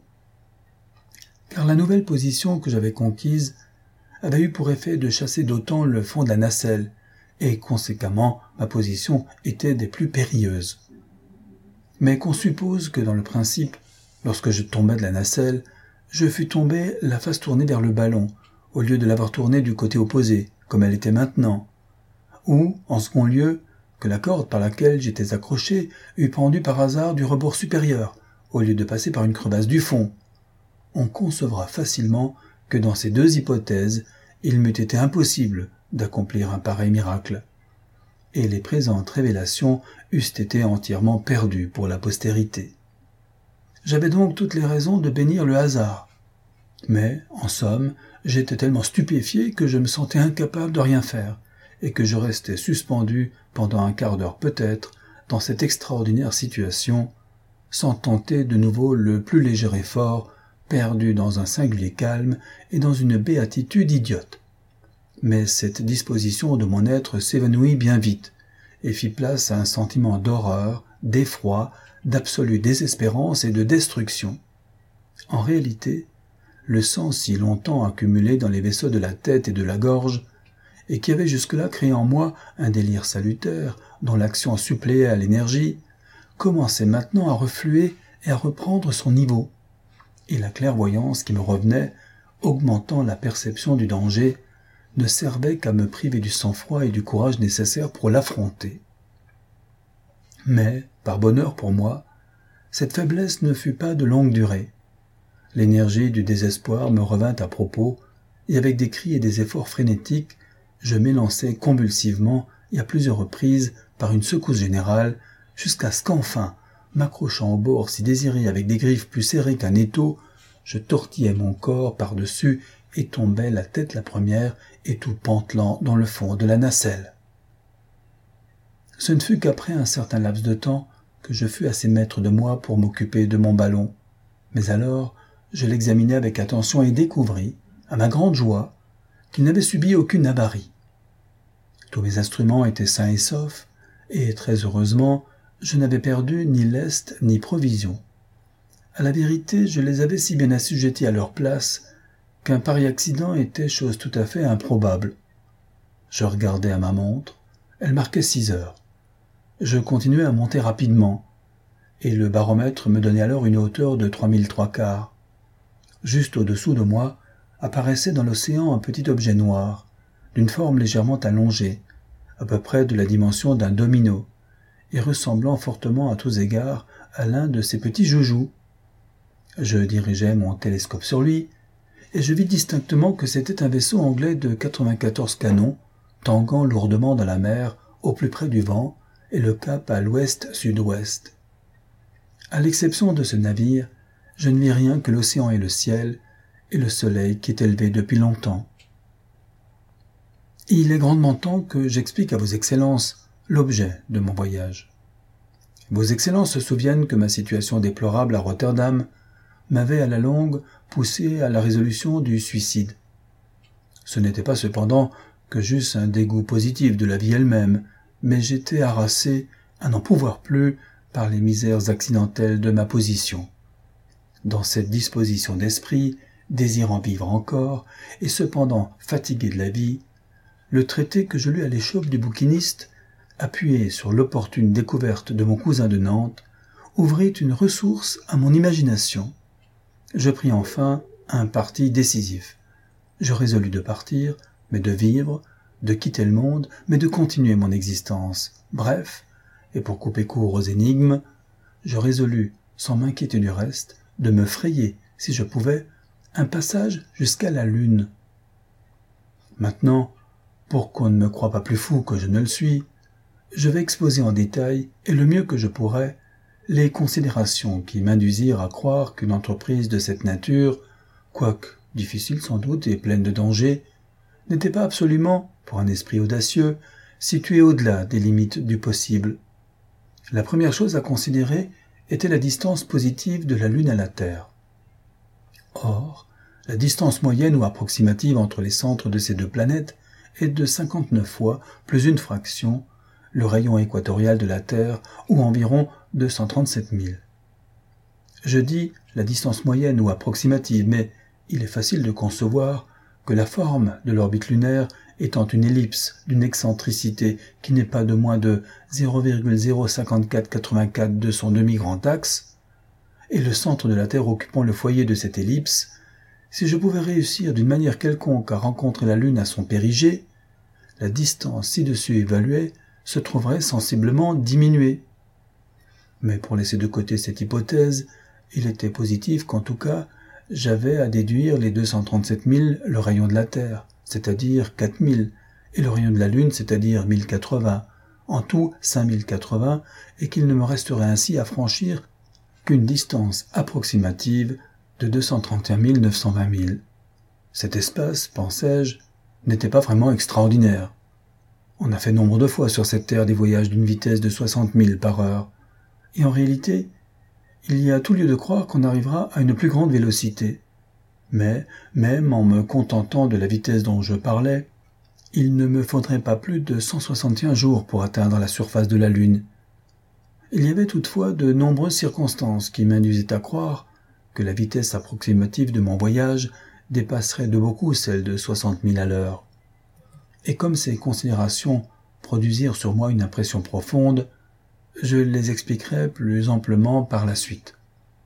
Car la nouvelle position que j'avais conquise avait eu pour effet de chasser d'autant le fond de la nacelle, et conséquemment ma position était des plus périlleuses. Mais qu'on suppose que dans le principe, lorsque je tombais de la nacelle, je fus tombé la face tournée vers le ballon, au lieu de l'avoir tournée du côté opposé, comme elle était maintenant, ou, en second lieu, que la corde par laquelle j'étais accroché eût pendu par hasard du rebord supérieur, au lieu de passer par une crevasse du fond. On concevra facilement que dans ces deux hypothèses, il m'eût été impossible d'accomplir un pareil miracle, et les présentes révélations eussent été entièrement perdues pour la postérité. J'avais donc toutes les raisons de bénir le hasard, mais, en somme, j'étais tellement stupéfié que je me sentais incapable de rien faire, et que je restais suspendu pendant un quart d'heure peut-être dans cette extraordinaire situation, sans tenter de nouveau le plus léger effort, perdu dans un singulier calme et dans une béatitude idiote. Mais cette disposition de mon être s'évanouit bien vite, et fit place à un sentiment d'horreur, d'effroi, d'absolue désespérance et de destruction. En réalité, le sang si longtemps accumulé dans les vaisseaux de la tête et de la gorge, et qui avait jusque-là créé en moi un délire salutaire, dont l'action suppléait à l'énergie, commençait maintenant à refluer et à reprendre son niveau, et la clairvoyance qui me revenait, augmentant la perception du danger, ne servait qu'à me priver du sang-froid et du courage nécessaires pour l'affronter. Mais, par bonheur pour moi, cette faiblesse ne fut pas de longue durée. L'énergie du désespoir me revint à propos, et avec des cris et des efforts frénétiques, je m'élançai convulsivement et à plusieurs reprises par une secousse générale, jusqu'à ce qu'enfin, m'accrochant au bord si désiré avec des griffes plus serrées qu'un étau, je tortillai mon corps par-dessus et tombai la tête la première et tout pantelant dans le fond de la nacelle. Ce ne fut qu'après un certain laps de temps que je fus assez maître de moi pour m'occuper de mon ballon, mais alors je l'examinai avec attention et découvris, à ma grande joie, qu'il n'avait subi aucune avarie. Tous mes instruments étaient sains et saufs, et très heureusement, je n'avais perdu ni lest ni provisions. À la vérité, je les avais si bien assujettis à leur place qu'un pareil accident était chose tout à fait improbable. Je regardai à ma montre, elle marquait six heures. Je continuai à monter rapidement, et le baromètre me donnait alors une hauteur de trois mille trois quarts. juste au-dessous de moi, apparaissait dans l'océan un petit objet noir, d'une forme légèrement allongée, à peu près de la dimension d'un domino, et ressemblant fortement à tous égards à l'un de ces petits joujoux. Je dirigeai mon télescope sur lui, et je vis distinctement que c'était un vaisseau anglais de quatre-vingt-quatorze canons, tanguant lourdement dans la mer, au plus près du vent, et le cap à l'ouest-sud-ouest. À l'exception de ce navire, je ne vis rien que l'océan et le ciel, et le soleil qui est élevé depuis longtemps. Il est grandement temps que j'explique à vos excellences l'objet de mon voyage. Vos excellences se souviennent que ma situation déplorable à Rotterdam m'avait à la longue poussé à la résolution du suicide. Ce n'était pas cependant que j'eusse un dégoût positif de la vie elle-même, mais j'étais harassé à n'en pouvoir plus par les misères accidentelles de ma position. Dans cette disposition d'esprit, désirant vivre encore, et cependant fatigué de la vie, le traité que je lus à l'échoppe du bouquiniste, appuyé sur l'opportune découverte de mon cousin de Nantes, ouvrit une ressource à mon imagination. Je pris enfin un parti décisif. Je résolus de partir, mais de vivre, de quitter le monde, mais de continuer mon existence. Bref, et pour couper court aux énigmes, je résolus, sans m'inquiéter du reste, de me frayer, si je pouvais, un passage jusqu'à la Lune. Maintenant, pour qu'on ne me croie pas plus fou que je ne le suis, je vais exposer en détail, et le mieux que je pourrai, les considérations qui m'induisirent à croire qu'une entreprise de cette nature, quoique difficile sans doute et pleine de dangers, n'était pas absolument, pour un esprit audacieux, située au-delà des limites du possible. La première chose à considérer était la distance positive de la Lune à la Terre. Or, la distance moyenne ou approximative entre les centres de ces deux planètes est de cinquante-neuf fois, plus une fraction, le rayon équatorial de la Terre, ou environ deux cent trente-sept mille. Je dis la distance moyenne ou approximative, mais il est facile de concevoir que la forme de l'orbite lunaire étant une ellipse d'une excentricité qui n'est pas de moins de zéro virgule zéro cinquante-quatre quatre-vingt-quatre de son demi-grand axe, et le centre de la Terre occupant le foyer de cette ellipse, si je pouvais réussir d'une manière quelconque à rencontrer la Lune à son périgée, la distance ci-dessus évaluée se trouverait sensiblement diminuée. Mais pour laisser de côté cette hypothèse, il était positif qu'en tout cas, j'avais à déduire les deux cent trente-sept mille le rayon de la Terre, c'est-à-dire quatre mille, et le rayon de la Lune, c'est-à-dire mille quatre-vingts, en tout cinq mille quatre-vingts, et qu'il ne me resterait ainsi à franchir qu'une distance approximative de deux cent trente et un mille neuf cent vingt milles. Cet espace, pensais-je, n'était pas vraiment extraordinaire. On a fait nombre de fois sur cette terre des voyages d'une vitesse de soixante milles par heure, et en réalité, il y a tout lieu de croire qu'on arrivera à une plus grande vélocité. Mais, même en me contentant de la vitesse dont je parlais, il ne me faudrait pas plus de cent soixante et un jours pour atteindre la surface de la Lune. Il y avait toutefois de nombreuses circonstances qui m'induisaient à croire que la vitesse approximative de mon voyage dépasserait de beaucoup celle de soixante milles à l'heure. Et comme ces considérations produisirent sur moi une impression profonde, je les expliquerai plus amplement par la suite.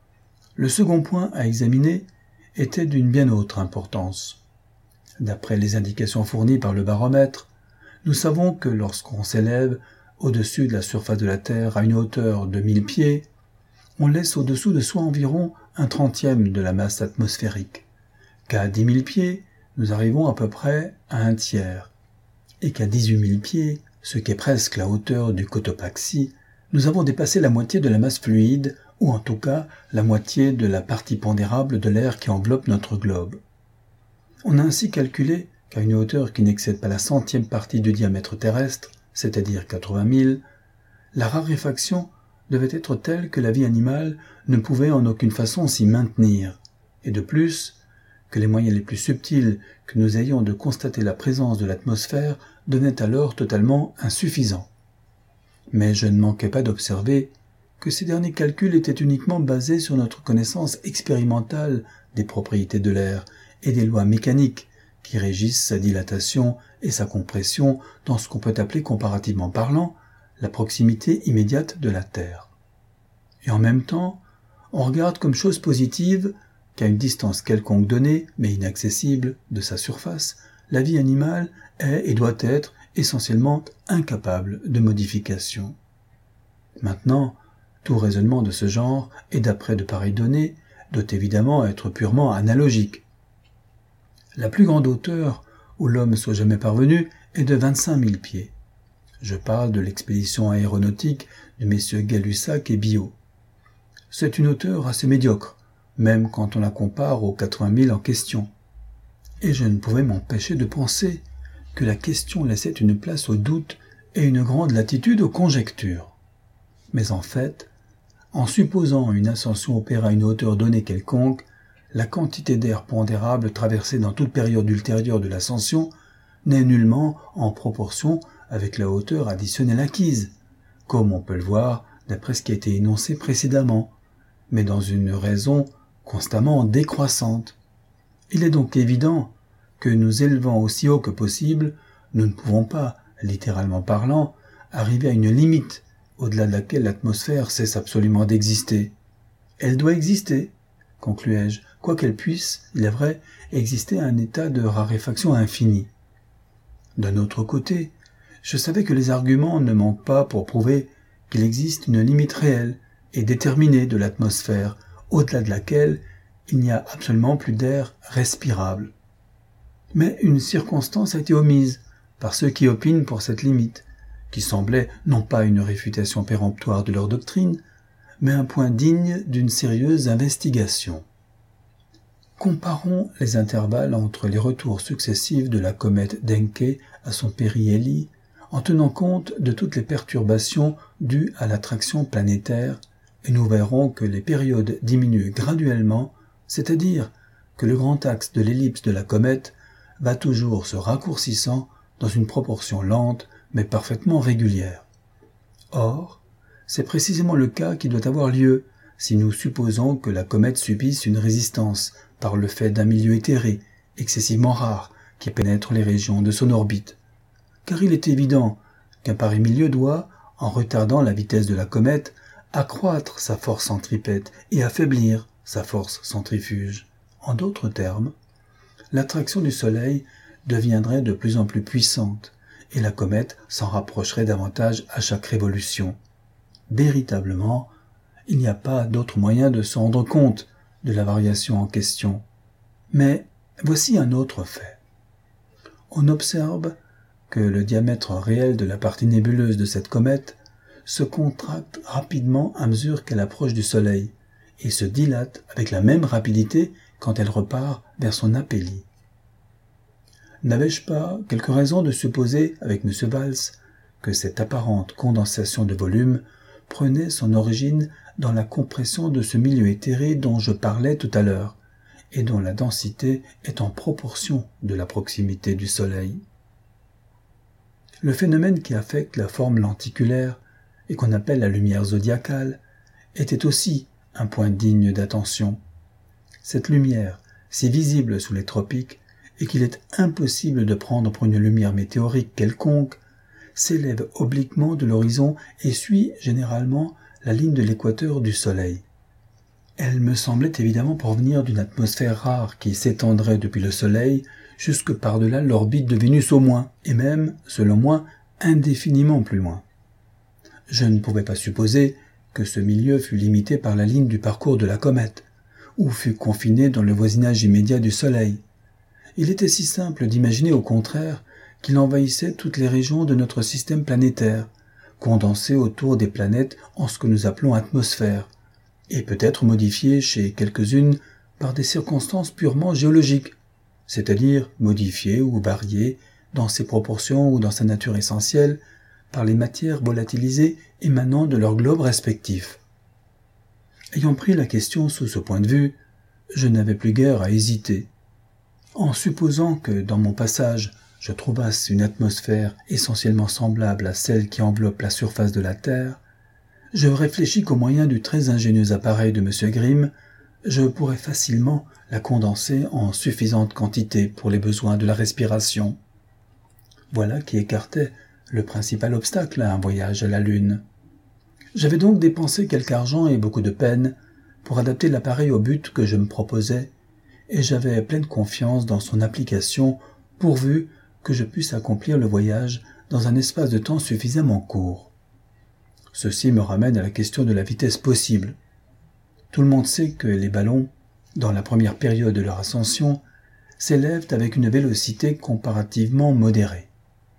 Le second point à examiner était d'une bien autre importance. D'après les indications fournies par le baromètre, nous savons que lorsqu'on s'élève au-dessus de la surface de la Terre à une hauteur de mille pieds, on laisse au-dessous de soi environ un trentième de la masse atmosphérique, qu'à dix mille pieds, nous arrivons à peu près à un tiers, et qu'à dix-huit mille pieds, ce qui est presque la hauteur du Cotopaxi, nous avons dépassé la moitié de la masse fluide, ou en tout cas la moitié de la partie pondérable de l'air qui enveloppe notre globe. On a ainsi calculé qu'à une hauteur qui n'excède pas la centième partie du diamètre terrestre, c'est-à-dire quatre-vingt mille, la raréfaction devait être telle que la vie animale ne pouvait en aucune façon s'y maintenir, et de plus, que les moyens les plus subtils que nous ayons de constater la présence de l'atmosphère devenaient alors totalement insuffisants. Mais je ne manquais pas d'observer que ces derniers calculs étaient uniquement basés sur notre connaissance expérimentale des propriétés de l'air et des lois mécaniques qui régissent sa dilatation et sa compression dans ce qu'on peut appeler comparativement parlant la proximité immédiate de la Terre. Et en même temps, on regarde comme chose positive qu'à une distance quelconque donnée, mais inaccessible, de sa surface, la vie animale est et doit être essentiellement incapable de modification. Maintenant, tout raisonnement de ce genre, et d'après de pareilles données, doit évidemment être purement analogique. La plus grande hauteur où l'homme soit jamais parvenu est de vingt-cinq mille pieds. Je parle de l'expédition aéronautique de messieurs Gay-Lussac et Biot. C'est une hauteur assez médiocre, même quand on la compare aux quatre-vingt mille en question. Et je ne pouvais m'empêcher de penser que la question laissait une place au doute et une grande latitude aux conjectures. Mais en fait, en supposant une ascension opérée à une hauteur donnée quelconque, la quantité d'air pondérable traversée dans toute période ultérieure de l'ascension n'est nullement en proportion avec la hauteur additionnelle acquise, comme on peut le voir d'après ce qui a été énoncé précédemment, mais dans une raison constamment décroissante. Il est donc évident que nous élevant aussi haut que possible, nous ne pouvons pas, littéralement parlant, arriver à une limite au-delà de laquelle l'atmosphère cesse absolument d'exister. Elle doit exister, concluai-je, quoiqu'elle puisse, il est vrai, exister à un état de raréfaction infinie. D'un autre côté, je savais que les arguments ne manquent pas pour prouver qu'il existe une limite réelle et déterminée de l'atmosphère, au-delà de laquelle il n'y a absolument plus d'air respirable. Mais une circonstance a été omise par ceux qui opinent pour cette limite, qui semblait non pas une réfutation péremptoire de leur doctrine, mais un point digne d'une sérieuse investigation. Comparons les intervalles entre les retours successifs de la comète d'Encke à son périhélie, en tenant compte de toutes les perturbations dues à l'attraction planétaire, et nous verrons que les périodes diminuent graduellement, c'est-à-dire que le grand axe de l'ellipse de la comète va toujours se raccourcissant dans une proportion lente mais parfaitement régulière. Or, c'est précisément le cas qui doit avoir lieu si nous supposons que la comète subisse une résistance par le fait d'un milieu éthéré, excessivement rare, qui pénètre les régions de son orbite. Car il est évident qu'un pareil milieu doit, en retardant la vitesse de la comète, accroître sa force centripète et affaiblir sa force centrifuge. En d'autres termes, l'attraction du Soleil deviendrait de plus en plus puissante, et la comète s'en rapprocherait davantage à chaque révolution. Véritablement, il n'y a pas d'autre moyen de se rendre compte de la variation en question. Mais voici un autre fait. On observe que le diamètre réel de la partie nébuleuse de cette comète se contracte rapidement à mesure qu'elle approche du Soleil et se dilate avec la même rapidité quand elle repart vers son apélie. N'avais-je pas quelque raison de supposer, avec M. Valls, que cette apparente condensation de volume prenait son origine dans la compression de ce milieu éthéré dont je parlais tout à l'heure, et dont la densité est en proportion de la proximité du Soleil. Le phénomène qui affecte la forme lenticulaire, et qu'on appelle la lumière zodiacale, était aussi un point digne d'attention. Cette lumière, si visible sous les tropiques, et qu'il est impossible de prendre pour une lumière météorique quelconque, s'élève obliquement de l'horizon et suit généralement la ligne de l'équateur du Soleil. Elle me semblait évidemment provenir d'une atmosphère rare qui s'étendrait depuis le Soleil jusque par-delà l'orbite de Vénus au moins, et même, selon moi, indéfiniment plus loin. Je ne pouvais pas supposer que ce milieu fût limité par la ligne du parcours de la comète, ou fût confiné dans le voisinage immédiat du Soleil. Il était si simple d'imaginer au contraire qu'il envahissait toutes les régions de notre système planétaire, condensé autour des planètes en ce que nous appelons atmosphère, et peut-être modifié chez quelques-unes par des circonstances purement géologiques, c'est-à-dire modifié ou varié dans ses proportions ou dans sa nature essentielle par les matières volatilisées émanant de leurs globes respectifs. Ayant pris la question sous ce point de vue, je n'avais plus guère à hésiter. En supposant que dans mon passage je trouvasse une atmosphère essentiellement semblable à celle qui enveloppe la surface de la Terre, je réfléchis qu'au moyen du très ingénieux appareil de M. Grimm, je pourrais facilement la condenser en suffisante quantité pour les besoins de la respiration. Voilà qui écartait le principal obstacle à un voyage à la Lune. J'avais donc dépensé quelque argent et beaucoup de peine pour adapter l'appareil au but que je me proposais, et j'avais pleine confiance dans son application pourvu que je puisse accomplir le voyage dans un espace de temps suffisamment court. Ceci me ramène à la question de la vitesse possible. Tout le monde sait que les ballons, dans la première période de leur ascension, s'élèvent avec une vélocité comparativement modérée.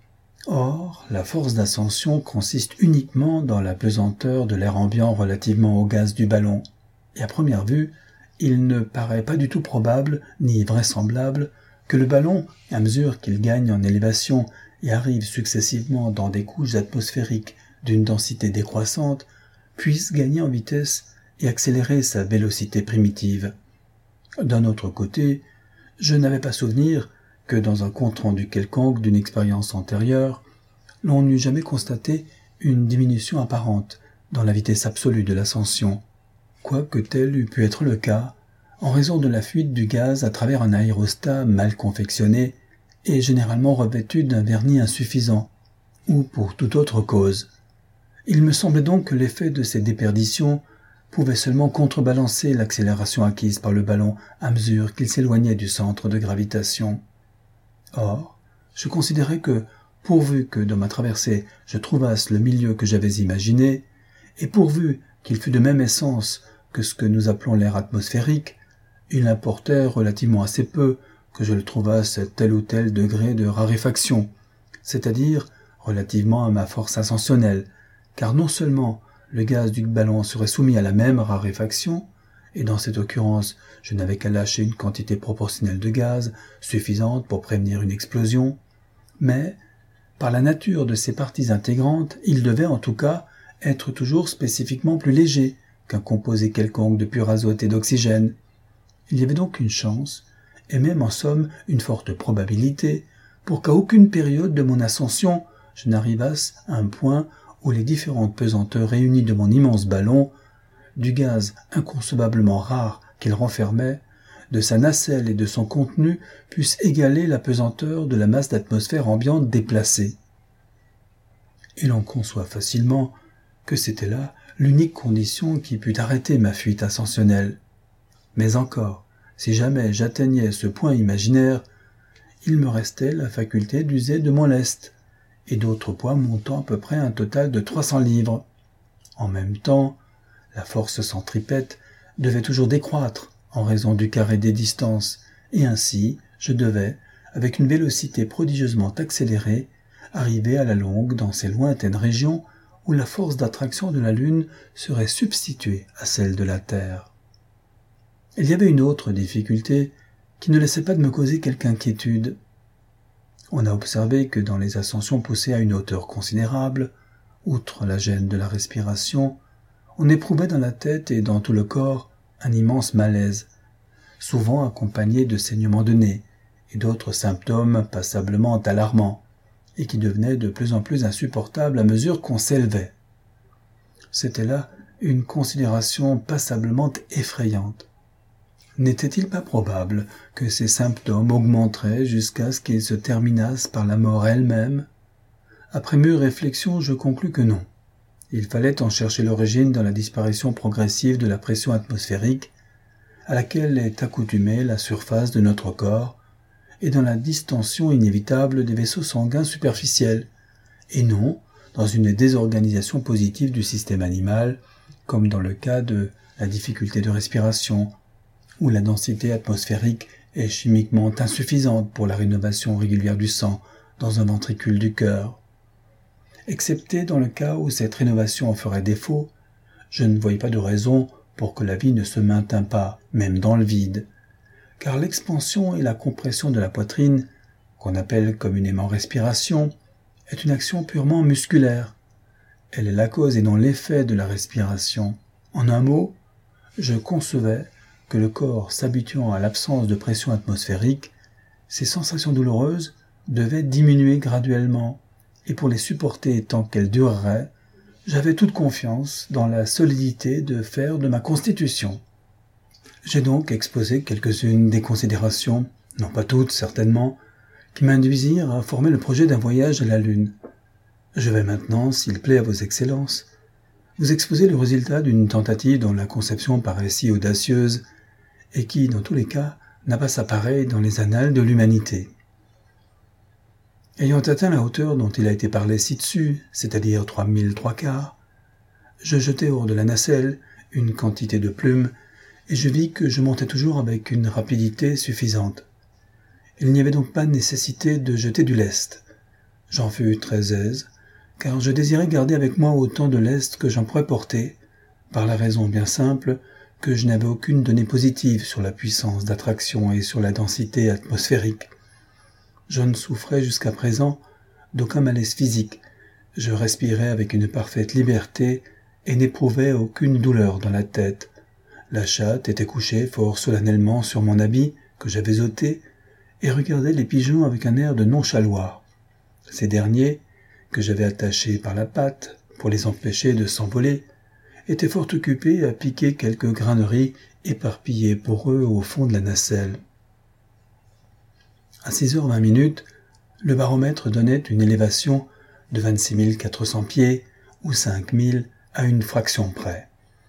Or, la force d'ascension consiste uniquement dans la pesanteur de l'air ambiant relativement au gaz du ballon, et à première vue, il ne paraît pas du tout probable ni vraisemblable que le ballon, à mesure qu'il gagne en élévation et arrive successivement dans des couches atmosphériques d'une densité décroissante, puisse gagner en vitesse et accélérer sa vélocité primitive. D'un autre côté, je n'avais pas souvenir que dans un compte-rendu quelconque d'une expérience antérieure, l'on n'eût jamais constaté une diminution apparente dans la vitesse absolue de l'ascension, quoique tel eût pu être le cas, en raison de la fuite du gaz à travers un aérostat mal confectionné et généralement revêtu d'un vernis insuffisant, ou pour toute autre cause. Il me semblait donc que l'effet de ces déperditions pouvait seulement contrebalancer l'accélération acquise par le ballon à mesure qu'il s'éloignait du centre de gravitation. Or, je considérais que, pourvu que dans ma traversée je trouvasse le milieu que j'avais imaginé, et pourvu qu'il fût de même essence que ce que nous appelons l'air atmosphérique, il importait relativement assez peu que je le trouvasse à tel ou tel degré de raréfaction, c'est-à-dire relativement à ma force ascensionnelle, car non seulement le gaz du ballon serait soumis à la même raréfaction, et dans cette occurrence, je n'avais qu'à lâcher une quantité proportionnelle de gaz, suffisante pour prévenir une explosion, mais, par la nature de ses parties intégrantes, il devait en tout cas être toujours spécifiquement plus léger qu'un composé quelconque de pur azote et d'oxygène. Il y avait donc une chance, et même en somme une forte probabilité, pour qu'à aucune période de mon ascension je n'arrivasse à un point où les différentes pesanteurs réunies de mon immense ballon, du gaz inconcevablement rare qu'il renfermait, de sa nacelle et de son contenu puissent égaler la pesanteur de la masse d'atmosphère ambiante déplacée. Et l'on conçoit facilement que c'était là l'unique condition qui pût arrêter ma fuite ascensionnelle. Mais encore, si jamais j'atteignais ce point imaginaire, il me restait la faculté d'user de mon lest, et d'autres poids montant à peu près un total de trois cents livres. En même temps, la force centripète devait toujours décroître en raison du carré des distances, et ainsi je devais, avec une vélocité prodigieusement accélérée, arriver à la longue dans ces lointaines régions où la force d'attraction de la Lune serait substituée à celle de la Terre. Il y avait une autre difficulté qui ne laissait pas de me causer quelque inquiétude. On a observé que dans les ascensions poussées à une hauteur considérable, outre la gêne de la respiration, on éprouvait dans la tête et dans tout le corps un immense malaise, souvent accompagné de saignements de nez et d'autres symptômes passablement alarmants, et qui devenaient de plus en plus insupportables à mesure qu'on s'élevait. C'était là une considération passablement effrayante. N'était-il pas probable que ces symptômes augmenteraient jusqu'à ce qu'ils se terminassent par la mort elle-même ? Après mûre réflexion, je conclus que non. Il fallait en chercher l'origine dans la disparition progressive de la pression atmosphérique, à laquelle est accoutumée la surface de notre corps, et dans la distension inévitable des vaisseaux sanguins superficiels, et non dans une désorganisation positive du système animal, comme dans le cas de la difficulté de respiration, où la densité atmosphérique est chimiquement insuffisante pour la rénovation régulière du sang dans un ventricule du cœur. Excepté dans le cas où cette rénovation en ferait défaut, je ne voyais pas de raison pour que la vie ne se maintînt pas, même dans le vide, car l'expansion et la compression de la poitrine, qu'on appelle communément respiration, est une action purement musculaire. Elle est la cause et non l'effet de la respiration. En un mot, je concevais que le corps s'habituant à l'absence de pression atmosphérique, ces sensations douloureuses devaient diminuer graduellement, et pour les supporter tant qu'elles dureraient, j'avais toute confiance dans la solidité de fer de ma constitution. J'ai donc exposé quelques-unes des considérations, non pas toutes certainement, qui m'induisirent à former le projet d'un voyage à la Lune. Je vais maintenant, s'il plaît à vos excellences, vous exposez le résultat d'une tentative dont la conception paraît si audacieuse et qui, dans tous les cas, n'a pas sa pareille dans les annales de l'humanité. Ayant atteint la hauteur dont il a été parlé ci-dessus, c'est-à-dire trois mille trois quarts, je jetai hors de la nacelle une quantité de plumes et je vis que je montais toujours avec une rapidité suffisante. Il n'y avait donc pas nécessité de jeter du lest. J'en fus très aise, car je désirais garder avec moi autant de lest que j'en pourrais porter, par la raison bien simple que je n'avais aucune donnée positive sur la puissance d'attraction et sur la densité atmosphérique. Je ne souffrais jusqu'à présent d'aucun malaise physique, je respirais avec une parfaite liberté et n'éprouvais aucune douleur dans la tête. La chatte était couchée fort solennellement sur mon habit que j'avais ôté et regardait les pigeons avec un air de nonchaloir. Ces derniers, que j'avais attachés par la patte pour les empêcher de s'envoler, étaient fort occupés à piquer quelques grains de riz éparpillés pour eux au fond de la nacelle. À six heures vingt minutes, le baromètre donnait une élévation de vingt-six mille quatre cents pieds ou cinq mille à une fraction près.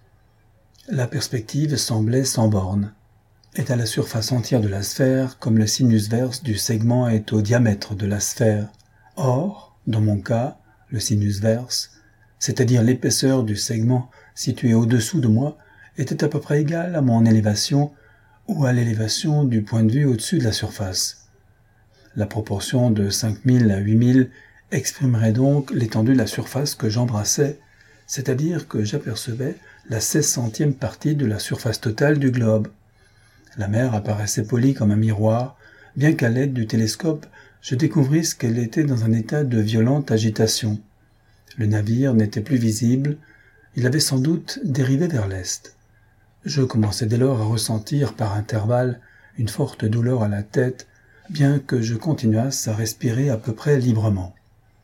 La perspective semblait sans borne, est à la surface entière de la sphère comme le sinus verse du segment est au diamètre de la sphère. Or, dans mon cas, le sinus verse, c'est-à-dire l'épaisseur du segment situé au-dessous de moi, était à peu près égale à mon élévation ou à l'élévation du point de vue au-dessus de la surface. La proportion de cinq mille à huit mille exprimerait donc l'étendue de la surface que j'embrassais, c'est-à-dire que j'apercevais la seize centième partie de la surface totale du globe. La mer apparaissait polie comme un miroir, bien qu'à l'aide du télescope, je découvrisse qu'elle était dans un état de violente agitation. Le navire n'était plus visible, il avait sans doute dérivé vers l'est. Je commençais dès lors à ressentir par intervalles une forte douleur à la tête, bien que je continuasse à respirer à peu près librement.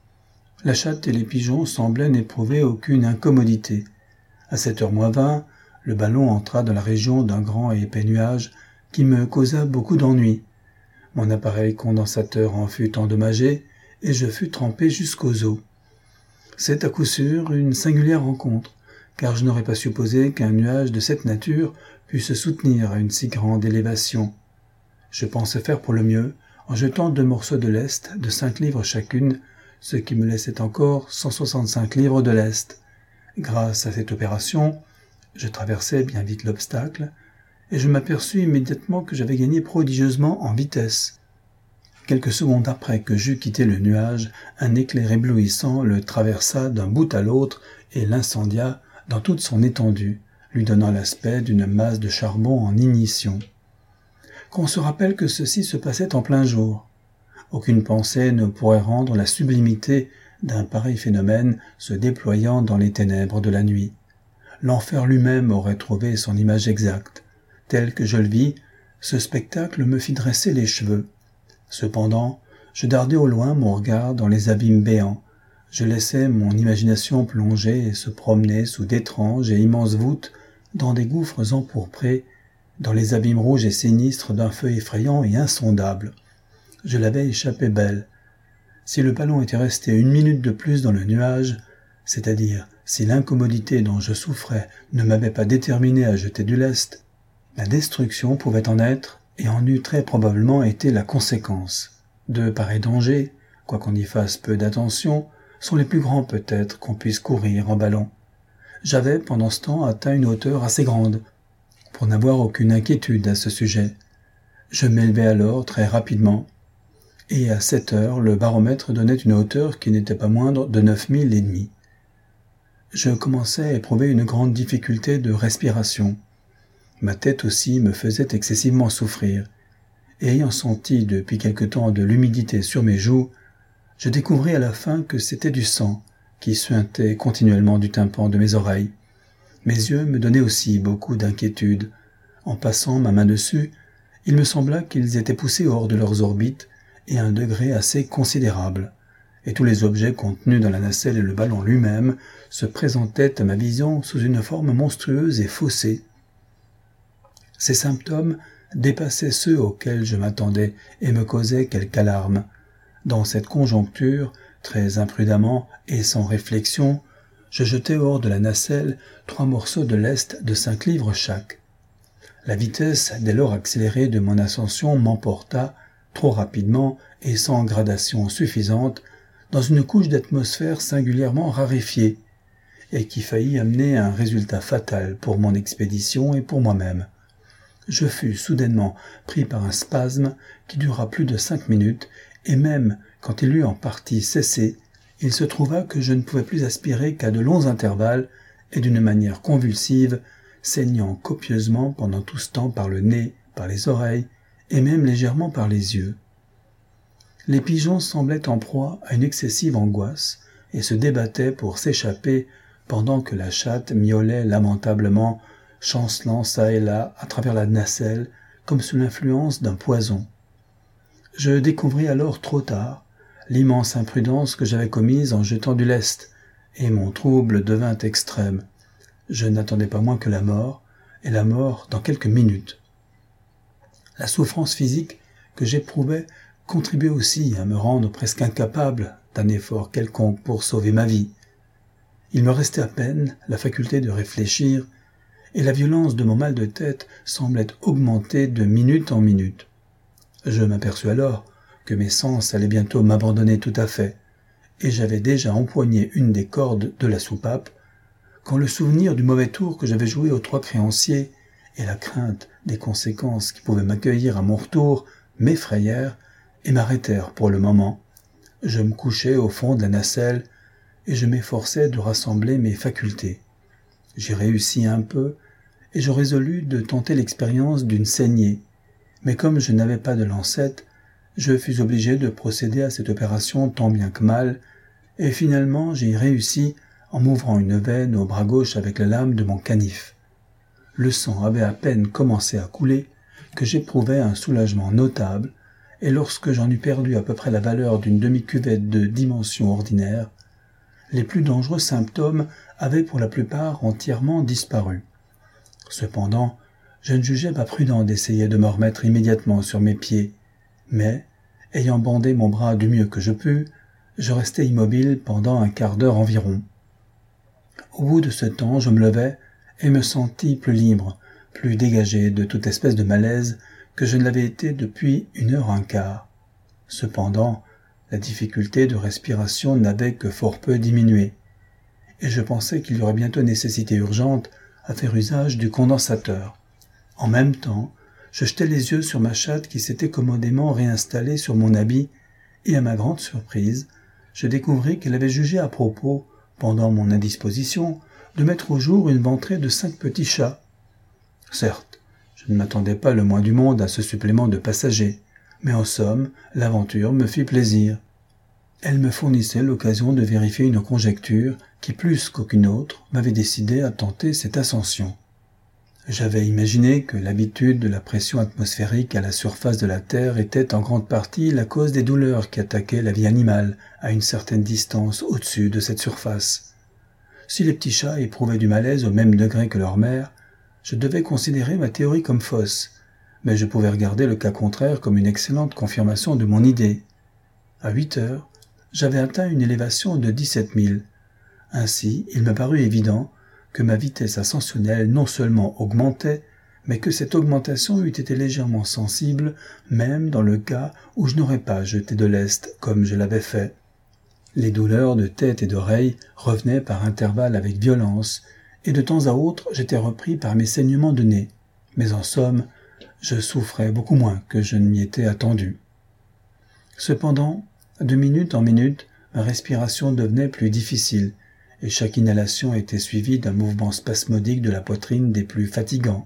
La chatte et les pigeons semblaient n'éprouver aucune incommodité. À sept heures moins vingt, le ballon entra dans la région d'un grand et épais nuage qui me causa beaucoup d'ennui. Mon appareil condensateur en fut endommagé et je fus trempé jusqu'aux os. C'est à coup sûr une singulière rencontre, car je n'aurais pas supposé qu'un nuage de cette nature pût se soutenir à une si grande élévation. Je pensais faire pour le mieux, en jetant deux morceaux de lest de cinq livres chacune, ce qui me laissait encore cent soixante-cinq livres de lest. Grâce à cette opération, je traversai bien vite l'obstacle, et je m'aperçus immédiatement que j'avais gagné prodigieusement en vitesse. Quelques secondes après que j'eus quitté le nuage, un éclair éblouissant le traversa d'un bout à l'autre et l'incendia dans toute son étendue, lui donnant l'aspect d'une masse de charbon en ignition. Qu'on se rappelle que ceci se passait en plein jour. Aucune pensée ne pourrait rendre la sublimité d'un pareil phénomène se déployant dans les ténèbres de la nuit. L'enfer lui-même aurait trouvé son image exacte. Tel que je le vis, ce spectacle me fit dresser les cheveux. Cependant, je dardai au loin mon regard dans les abîmes béants. Je laissais mon imagination plonger et se promener sous d'étranges et immenses voûtes, dans des gouffres empourprés, dans les abîmes rouges et sinistres d'un feu effrayant et insondable. Je l'avais échappé belle. Si le ballon était resté une minute de plus dans le nuage, c'est-à-dire si l'incommodité dont je souffrais ne m'avait pas déterminé à jeter du lest, la destruction pouvait en être et en eût très probablement été la conséquence. De pareils dangers, quoiqu'on y fasse peu d'attention, sont les plus grands peut-être qu'on puisse courir en ballon. J'avais pendant ce temps atteint une hauteur assez grande, pour n'avoir aucune inquiétude à ce sujet. Je m'élevai alors très rapidement, et à sept heures le baromètre donnait une hauteur qui n'était pas moindre de neuf mille et demi. Je commençais à éprouver une grande difficulté de respiration. Ma tête aussi me faisait excessivement souffrir, et ayant senti depuis quelque temps de l'humidité sur mes joues, je découvris à la fin que c'était du sang qui suintait continuellement du tympan de mes oreilles. Mes yeux me donnaient aussi beaucoup d'inquiétude. En passant ma main dessus, il me sembla qu'ils étaient poussés hors de leurs orbites et à un degré assez considérable, et tous les objets contenus dans la nacelle et le ballon lui-même se présentaient à ma vision sous une forme monstrueuse et faussée. Ces symptômes dépassaient ceux auxquels je m'attendais et me causaient quelque alarme. Dans cette conjoncture, très imprudemment et sans réflexion, je jetai hors de la nacelle trois morceaux de lest de cinq livres chaque. La vitesse dès lors accélérée de mon ascension m'emporta, trop rapidement et sans gradation suffisante, dans une couche d'atmosphère singulièrement raréfiée, et qui faillit amener à un résultat fatal pour mon expédition et pour moi-même. Je fus soudainement pris par un spasme qui dura plus de cinq minutes, et même quand il eut en partie cessé, il se trouva que je ne pouvais plus aspirer qu'à de longs intervalles et d'une manière convulsive, saignant copieusement pendant tout ce temps par le nez, par les oreilles et même légèrement par les yeux. Les pigeons semblaient en proie à une excessive angoisse et se débattaient pour s'échapper pendant que la chatte miaulait lamentablement, chancelant çà et là à travers la nacelle comme sous l'influence d'un poison. Je découvris alors trop tard l'immense imprudence que j'avais commise en jetant du lest, et mon trouble devint extrême. Je n'attendais pas moins que la mort, et la mort dans quelques minutes. La souffrance physique que j'éprouvais contribuait aussi à me rendre presque incapable d'un effort quelconque pour sauver ma vie. Il me restait à peine la faculté de réfléchir, et la violence de mon mal de tête semblait augmenter de minute en minute. Je m'aperçus alors que mes sens allaient bientôt m'abandonner tout à fait, et j'avais déjà empoigné une des cordes de la soupape, quand le souvenir du mauvais tour que j'avais joué aux trois créanciers et la crainte des conséquences qui pouvaient m'accueillir à mon retour m'effrayèrent et m'arrêtèrent pour le moment. Je me couchai au fond de la nacelle et je m'efforçai de rassembler mes facultés. J'y réussis un peu et je résolus de tenter l'expérience d'une saignée, mais comme je n'avais pas de lancette, je fus obligé de procéder à cette opération tant bien que mal, et finalement j'y réussis en m'ouvrant une veine au bras gauche avec la lame de mon canif. Le sang avait à peine commencé à couler que j'éprouvais un soulagement notable, et lorsque j'en eus perdu à peu près la valeur d'une demi-cuvette de dimension ordinaire, les plus dangereux symptômes avaient pour la plupart entièrement disparu. Cependant, je ne jugeais pas prudent d'essayer de me remettre immédiatement sur mes pieds, mais, ayant bandé mon bras du mieux que je pus, je restai immobile pendant un quart d'heure environ. Au bout de ce temps, je me levai et me sentis plus libre, plus dégagé de toute espèce de malaise que je ne l'avais été depuis une heure un quart. Cependant, la difficulté de respiration n'avait que fort peu diminué, et je pensais qu'il y aurait bientôt nécessité urgente à faire usage du condensateur. En même temps, je jetai les yeux sur ma chatte qui s'était commodément réinstallée sur mon habit, et à ma grande surprise, je découvris qu'elle avait jugé à propos, pendant mon indisposition, de mettre au jour une ventrée de cinq petits chats. Certes, je ne m'attendais pas le moins du monde à ce supplément de passagers, mais en somme, l'aventure me fit plaisir. Elle me fournissait l'occasion de vérifier une conjecture qui, plus qu'aucune autre, m'avait décidé à tenter cette ascension. J'avais imaginé que l'habitude de la pression atmosphérique à la surface de la Terre était en grande partie la cause des douleurs qui attaquaient la vie animale à une certaine distance au-dessus de cette surface. Si les petits chats éprouvaient du malaise au même degré que leur mère, je devais considérer ma théorie comme fausse, mais je pouvais regarder le cas contraire comme une excellente confirmation de mon idée. À huit heures, j'avais atteint une élévation de dix-sept mille. Ainsi, il me parut évident que ma vitesse ascensionnelle non seulement augmentait, mais que cette augmentation eût été légèrement sensible, même dans le cas où je n'aurais pas jeté de lest comme je l'avais fait. Les douleurs de tête et d'oreille revenaient par intervalles avec violence, et de temps à autre j'étais repris par mes saignements de nez. Mais en somme, je souffrais beaucoup moins que je ne m'y étais attendu. Cependant, de minute en minute, ma respiration devenait plus difficile, et chaque inhalation était suivie d'un mouvement spasmodique de la poitrine des plus fatigants.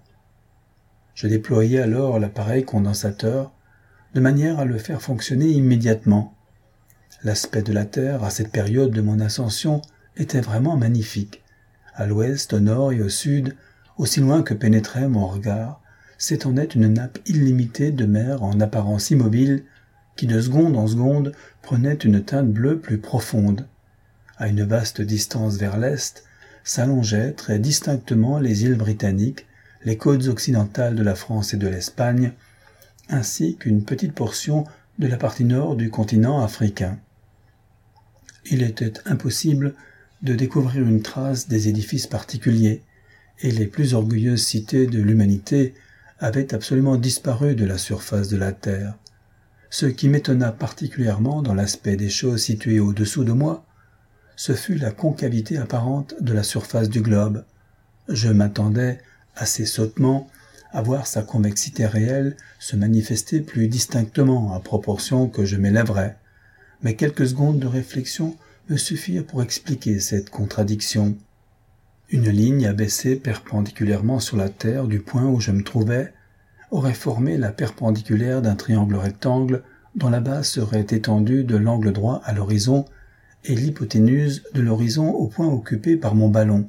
Je déployai alors l'appareil condensateur, de manière à le faire fonctionner immédiatement. L'aspect de la Terre, à cette période de mon ascension, était vraiment magnifique. À l'ouest, au nord et au sud, aussi loin que pénétrait mon regard, s'étendait une nappe illimitée de mer en apparence immobile, qui de seconde en seconde prenait une teinte bleue plus profonde. À une vaste distance vers l'est, s'allongeaient très distinctement les îles britanniques, les côtes occidentales de la France et de l'Espagne, ainsi qu'une petite portion de la partie nord du continent africain. Il était impossible de découvrir une trace des édifices particuliers, et les plus orgueilleuses cités de l'humanité avaient absolument disparu de la surface de la terre. Ce qui m'étonna particulièrement dans l'aspect des choses situées au-dessous de moi, ce fut la concavité apparente de la surface du globe. Je m'attendais, assez sottement, à voir sa convexité réelle se manifester plus distinctement à proportion que je m'élèverais, mais quelques secondes de réflexion me suffirent pour expliquer cette contradiction. Une ligne abaissée perpendiculairement sur la terre du point où je me trouvais aurait formé la perpendiculaire d'un triangle rectangle dont la base serait étendue de l'angle droit à l'horizon et l'hypoténuse de l'horizon au point occupé par mon ballon.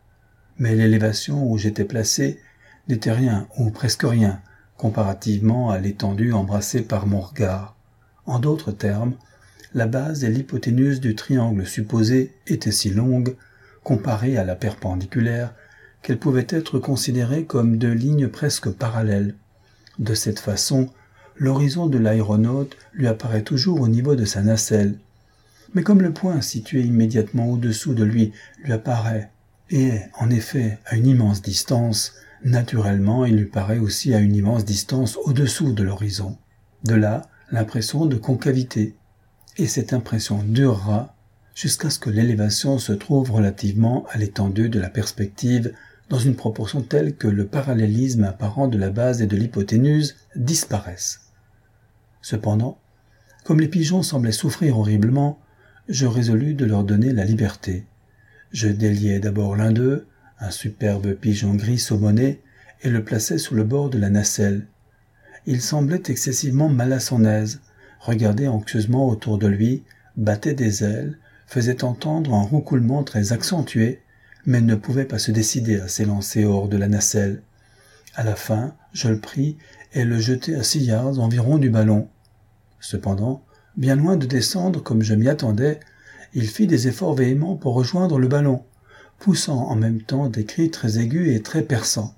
Mais l'élévation où j'étais placé n'était rien ou presque rien comparativement à l'étendue embrassée par mon regard. En d'autres termes, la base et l'hypoténuse du triangle supposé étaient si longues, comparées à la perpendiculaire, qu'elles pouvaient être considérées comme deux lignes presque parallèles. De cette façon, l'horizon de l'aéronaute lui apparaît toujours au niveau de sa nacelle. Mais comme le point situé immédiatement au-dessous de lui lui apparaît, et est en effet à une immense distance, naturellement il lui paraît aussi à une immense distance au-dessous de l'horizon. De là, l'impression de concavité. Et cette impression durera jusqu'à ce que l'élévation se trouve relativement à l'étendue de la perspective dans une proportion telle que le parallélisme apparent de la base et de l'hypoténuse disparaisse. Cependant, comme les pigeons semblaient souffrir horriblement, je résolus de leur donner la liberté. Je déliai d'abord l'un d'eux, un superbe pigeon gris saumonné, et le plaçai sur le bord de la nacelle. Il semblait excessivement mal à son aise, regardait anxieusement autour de lui, battait des ailes, faisait entendre un roucoulement très accentué, mais ne pouvait pas se décider à s'élancer hors de la nacelle. À la fin, je le pris et le jetai à six yards environ du ballon. Cependant, bien loin de descendre comme je m'y attendais, il fit des efforts véhéments pour rejoindre le ballon, poussant en même temps des cris très aigus et très perçants.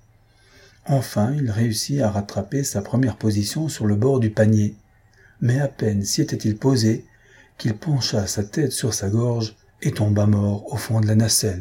Enfin, il réussit à rattraper sa première position sur le bord du panier, mais à peine s'y était-il posé qu'il pencha sa tête sur sa gorge et tomba mort au fond de la nacelle.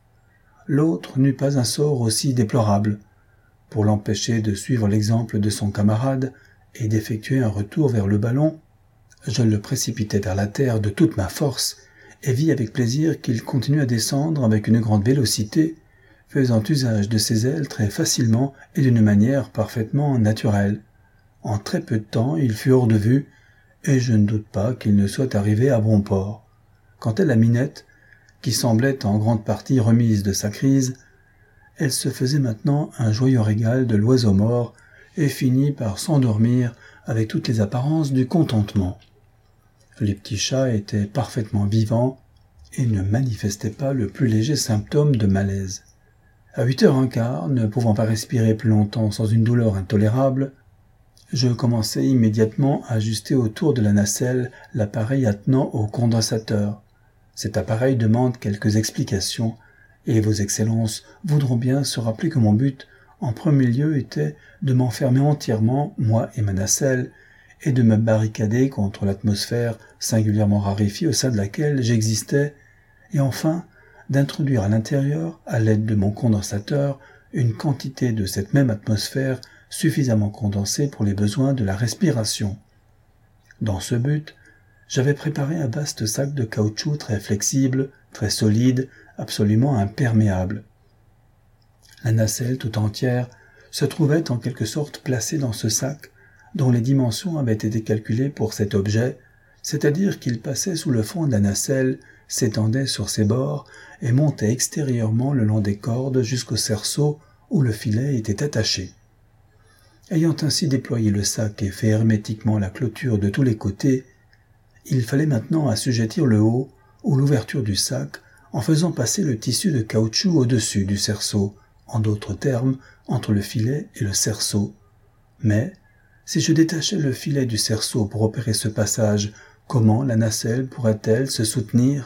L'autre n'eut pas un sort aussi déplorable. Pour l'empêcher de suivre l'exemple de son camarade et d'effectuer un retour vers le ballon, je le précipitai vers la terre de toute ma force et vis avec plaisir qu'il continuait à descendre avec une grande vélocité, faisant usage de ses ailes très facilement et d'une manière parfaitement naturelle. En très peu de temps, il fut hors de vue, et je ne doute pas qu'il ne soit arrivé à bon port. Quant à la Minette, qui semblait en grande partie remise de sa crise, elle se faisait maintenant un joyeux régal de l'oiseau mort et finit par s'endormir avec toutes les apparences du contentement. Les petits chats étaient parfaitement vivants et ne manifestaient pas le plus léger symptôme de malaise. À huit heures un quart, ne pouvant pas respirer plus longtemps sans une douleur intolérable, je commençai immédiatement à ajuster autour de la nacelle l'appareil attenant au condensateur. Cet appareil demande quelques explications, et vos excellences voudront bien se rappeler que mon but, en premier lieu, était de m'enfermer entièrement, moi et ma nacelle, et de me barricader contre l'atmosphère singulièrement raréfiée au sein de laquelle j'existais, et enfin d'introduire à l'intérieur, à l'aide de mon condensateur, une quantité de cette même atmosphère suffisamment condensée pour les besoins de la respiration. Dans ce but, j'avais préparé un vaste sac de caoutchouc très flexible, très solide, absolument imperméable. La nacelle tout entière se trouvait en quelque sorte placée dans ce sac, dont les dimensions avaient été calculées pour cet objet, c'est-à-dire qu'il passait sous le fond de la nacelle, s'étendait sur ses bords et montait extérieurement le long des cordes jusqu'au cerceau où le filet était attaché. Ayant ainsi déployé le sac et fait hermétiquement la clôture de tous les côtés, il fallait maintenant assujettir le haut ou l'ouverture du sac en faisant passer le tissu de caoutchouc au-dessus du cerceau, en d'autres termes, entre le filet et le cerceau. Mais, si je détachais le filet du cerceau pour opérer ce passage, comment la nacelle pourrait-elle se soutenir?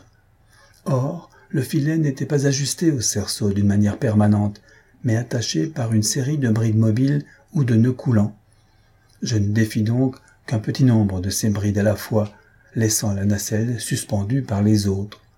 Or, le filet n'était pas ajusté au cerceau d'une manière permanente, mais attaché par une série de brides mobiles ou de nœuds coulants. Je ne défis donc qu'un petit nombre de ces brides à la fois, laissant la nacelle suspendue par les autres.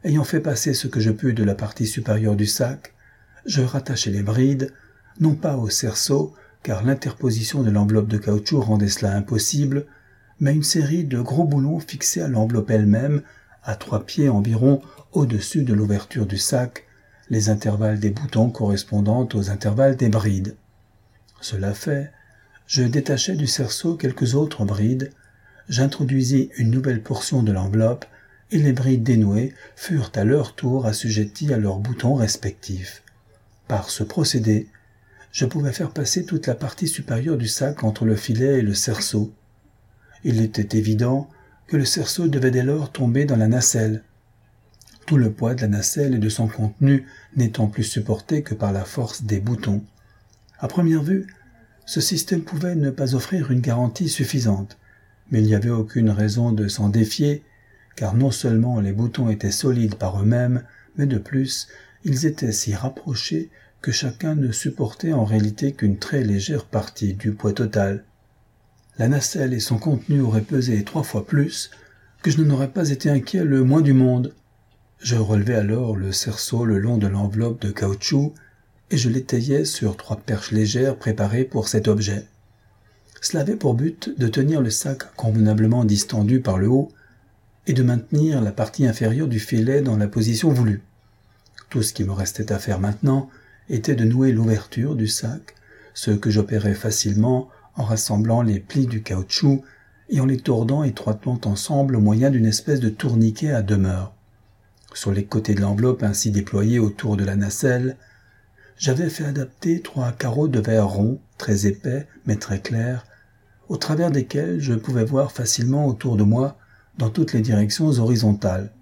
ayant fait passer ce que je pus de la partie supérieure du sac, je rattachai les brides, non pas au cerceau, car l'interposition de l'enveloppe de caoutchouc rendait cela impossible, mais une série de gros boulons fixés à l'enveloppe elle-même, à trois pieds environ au-dessus de l'ouverture du sac, les intervalles des boutons correspondant aux intervalles des brides. Cela fait, je détachai du cerceau quelques autres brides, j'introduisis une nouvelle portion de l'enveloppe, et les brides dénouées furent à leur tour assujetties à leurs boutons respectifs. Par ce procédé, je pouvais faire passer toute la partie supérieure du sac entre le filet et le cerceau. Il était évident que le cerceau devait dès lors tomber dans la nacelle, tout le poids de la nacelle et de son contenu n'étant plus supporté que par la force des boutons. À première vue, ce système pouvait ne pas offrir une garantie suffisante, mais il n'y avait aucune raison de s'en défier, car non seulement les boutons étaient solides par eux-mêmes, mais de plus, ils étaient si rapprochés que chacun ne supportait en réalité qu'une très légère partie du poids total. La nacelle et son contenu auraient pesé trois fois plus, que je n'en aurais pas été inquiet le moins du monde. Je relevai alors le cerceau le long de l'enveloppe de caoutchouc, et je l'étayai sur trois perches légères préparées pour cet objet. Cela avait pour but de tenir le sac convenablement distendu par le haut, et de maintenir la partie inférieure du filet dans la position voulue. Tout ce qui me restait à faire maintenant était de nouer l'ouverture du sac, ce que j'opérais facilement en rassemblant les plis du caoutchouc et en les tordant étroitement ensemble au moyen d'une espèce de tourniquet à demeure. Sur les côtés de l'enveloppe ainsi déployée autour de la nacelle, j'avais fait adapter trois carreaux de verre rond, très épais mais très clairs, au travers desquels je pouvais voir facilement autour de moi dans toutes les directions horizontales.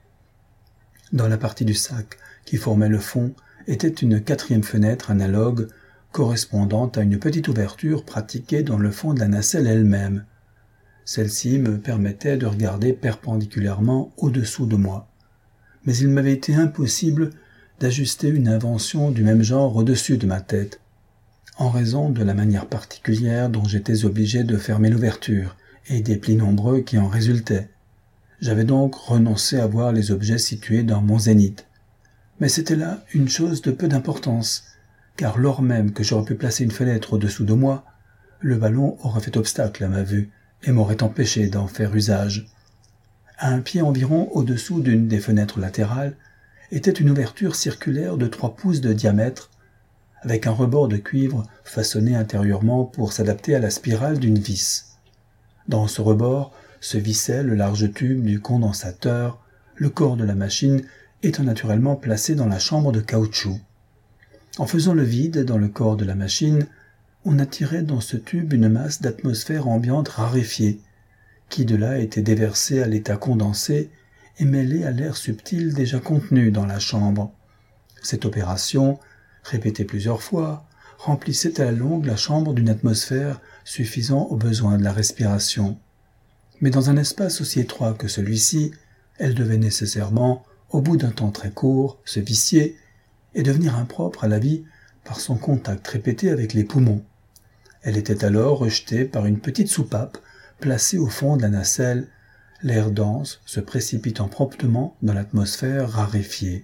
Dans la partie du sac qui formait le fond était une quatrième fenêtre analogue correspondant à une petite ouverture pratiquée dans le fond de la nacelle elle-même. Celle-ci me permettait de regarder perpendiculairement au-dessous de moi. Mais il m'avait été impossible d'ajuster une invention du même genre au-dessus de ma tête, en raison de la manière particulière dont j'étais obligé de fermer l'ouverture et des plis nombreux qui en résultaient. J'avais donc renoncé à voir les objets situés dans mon zénith. Mais c'était là une chose de peu d'importance, car lors même que j'aurais pu placer une fenêtre au-dessous de moi, le ballon aurait fait obstacle à ma vue et m'aurait empêché d'en faire usage. À un pied environ au-dessous d'une des fenêtres latérales était une ouverture circulaire de trois pouces de diamètre, avec un rebord de cuivre façonné intérieurement pour s'adapter à la spirale d'une vis. Dans ce rebord se vissait le large tube du condensateur, le corps de la machine étant naturellement placé dans la chambre de caoutchouc. En faisant le vide dans le corps de la machine, on attirait dans ce tube une masse d'atmosphère ambiante raréfiée, qui de là était déversée à l'état condensé et mêlée à l'air subtil déjà contenu dans la chambre. Cette opération, répétée plusieurs fois, remplissait à la longue la chambre d'une atmosphère suffisant aux besoins de la respiration. Mais dans un espace aussi étroit que celui-ci, elle devait nécessairement, au bout d'un temps très court, se vicier et devenir impropre à la vie par son contact répété avec les poumons. Elle était alors rejetée par une petite soupape placée au fond de la nacelle, l'air dense se précipitant promptement dans l'atmosphère raréfiée.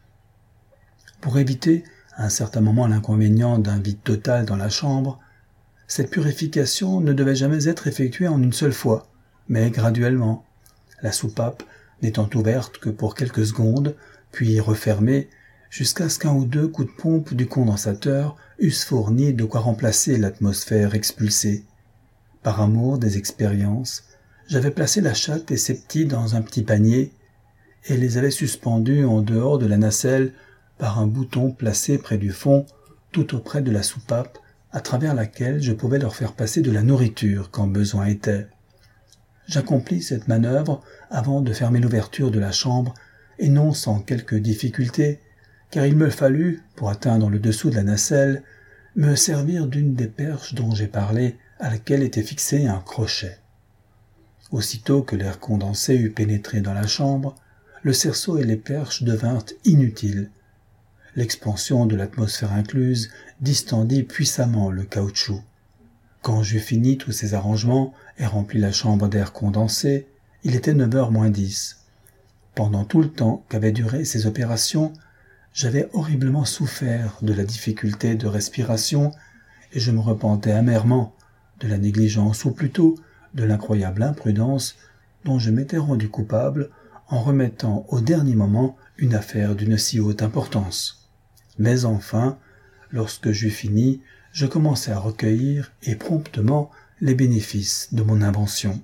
Pour éviter à un certain moment l'inconvénient d'un vide total dans la chambre, cette purification ne devait jamais être effectuée en une seule fois, mais graduellement, la soupape n'étant ouverte que pour quelques secondes, puis refermée, jusqu'à ce qu'un ou deux coups de pompe du condensateur eussent fourni de quoi remplacer l'atmosphère expulsée. Par amour des expériences, j'avais placé la chatte et ses petits dans un petit panier et les avais suspendus en dehors de la nacelle par un bouton placé près du fond, tout auprès de la soupape, à travers laquelle je pouvais leur faire passer de la nourriture quand besoin était. J'accomplis cette manœuvre avant de fermer l'ouverture de la chambre, et non sans quelque difficulté, car il me fallut, pour atteindre le dessous de la nacelle, me servir d'une des perches dont j'ai parlé, à laquelle était fixé un crochet. Aussitôt que l'air condensé eut pénétré dans la chambre, le cerceau et les perches devinrent inutiles. L'expansion de l'atmosphère incluse distendit puissamment le caoutchouc. Quand j'eus fini tous ces arrangements et rempli la chambre d'air condensé, il était neuf heures moins dix. Pendant tout le temps qu'avaient duré ces opérations, j'avais horriblement souffert de la difficulté de respiration et je me repentais amèrement de la négligence ou plutôt de l'incroyable imprudence dont je m'étais rendu coupable en remettant au dernier moment une affaire d'une si haute importance. Mais enfin, lorsque j'eus fini, je commençai à recueillir et promptement les bénéfices de mon invention.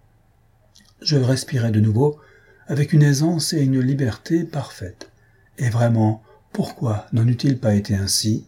Je respirais de nouveau avec une aisance et une liberté parfaites. Et vraiment, pourquoi n'en eût-il pas été ainsi?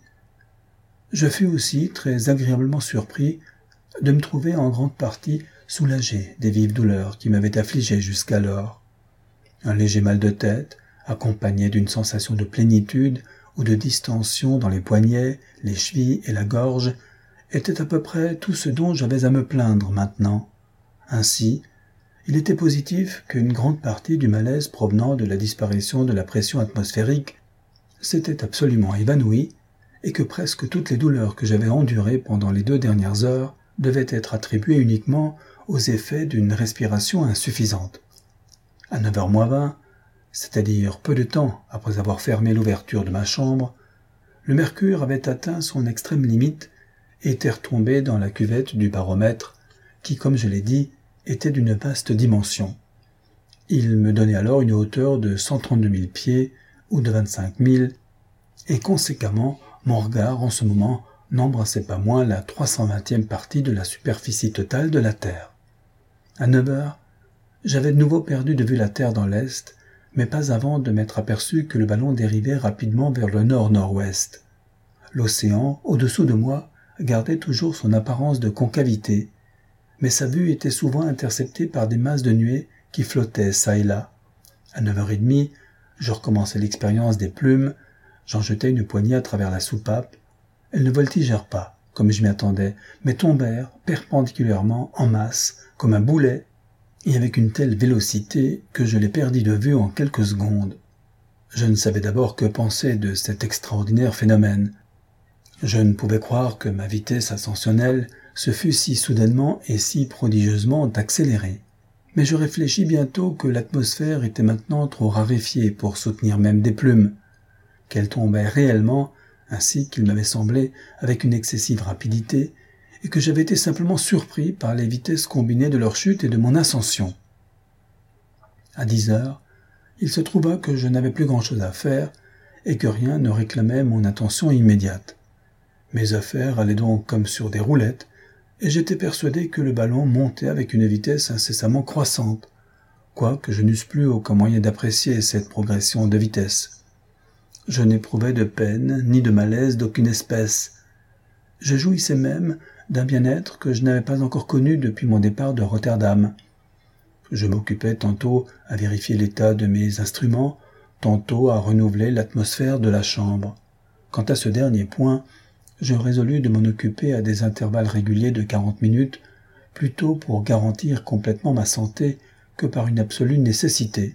Je fus aussi très agréablement surpris de me trouver en grande partie soulagé des vives douleurs qui m'avaient affligé jusqu'alors. Un léger mal de tête, accompagné d'une sensation de plénitude ou de distension dans les poignets, les chevilles et la gorge, était à peu près tout ce dont j'avais à me plaindre maintenant. Ainsi, il était positif qu'une grande partie du malaise provenant de la disparition de la pression atmosphérique s'était absolument évanouie et que presque toutes les douleurs que j'avais endurées pendant les deux dernières heures devaient être attribuées uniquement aux effets d'une respiration insuffisante. À neuf heures moins vingt, c'est-à-dire peu de temps après avoir fermé l'ouverture de ma chambre, le mercure avait atteint son extrême limite et était retombé dans la cuvette du baromètre qui, comme je l'ai dit, était d'une vaste dimension. Il me donnait alors une hauteur de cent trente-deux mille pieds ou de vingt-cinq mille, et conséquemment, mon regard en ce moment n'embrassait pas moins la trois cent vingtième partie de la superficie totale de la Terre. À neuf heures, j'avais de nouveau perdu de vue la Terre dans l'Est, mais pas avant de m'être aperçu que le ballon dérivait rapidement vers le nord-nord-ouest. L'océan, au-dessous de moi, gardait toujours son apparence de concavité, mais sa vue était souvent interceptée par des masses de nuées qui flottaient çà et là. À neuf heures trente, je recommençai l'expérience des plumes, j'en jetai une poignée à travers la soupape. Elles ne voltigèrent pas, comme je m'y attendais, mais tombèrent perpendiculairement en masse, comme un boulet, et avec une telle vélocité que je les perdis de vue en quelques secondes. Je ne savais d'abord que penser de cet extraordinaire phénomène. Je ne pouvais croire que ma vitesse ascensionnelle se fût si soudainement et si prodigieusement accélérée. Mais je réfléchis bientôt que l'atmosphère était maintenant trop raréfiée pour soutenir même des plumes, qu'elles tombaient réellement, ainsi qu'il m'avait semblé, avec une excessive rapidité, et que j'avais été simplement surpris par les vitesses combinées de leur chute et de mon ascension. À dix heures, il se trouva que je n'avais plus grand-chose à faire et que rien ne réclamait mon attention immédiate. Mes affaires allaient donc comme sur des roulettes, et j'étais persuadé que le ballon montait avec une vitesse incessamment croissante, quoique je n'eusse plus aucun moyen d'apprécier cette progression de vitesse. Je n'éprouvais de peine ni de malaise d'aucune espèce. Je jouissais même d'un bien-être que je n'avais pas encore connu depuis mon départ de Rotterdam. Je m'occupais tantôt à vérifier l'état de mes instruments, tantôt à renouveler l'atmosphère de la chambre. Quant à ce dernier point, je résolus de m'en occuper à des intervalles réguliers de quarante minutes, plutôt pour garantir complètement ma santé que par une absolue nécessité.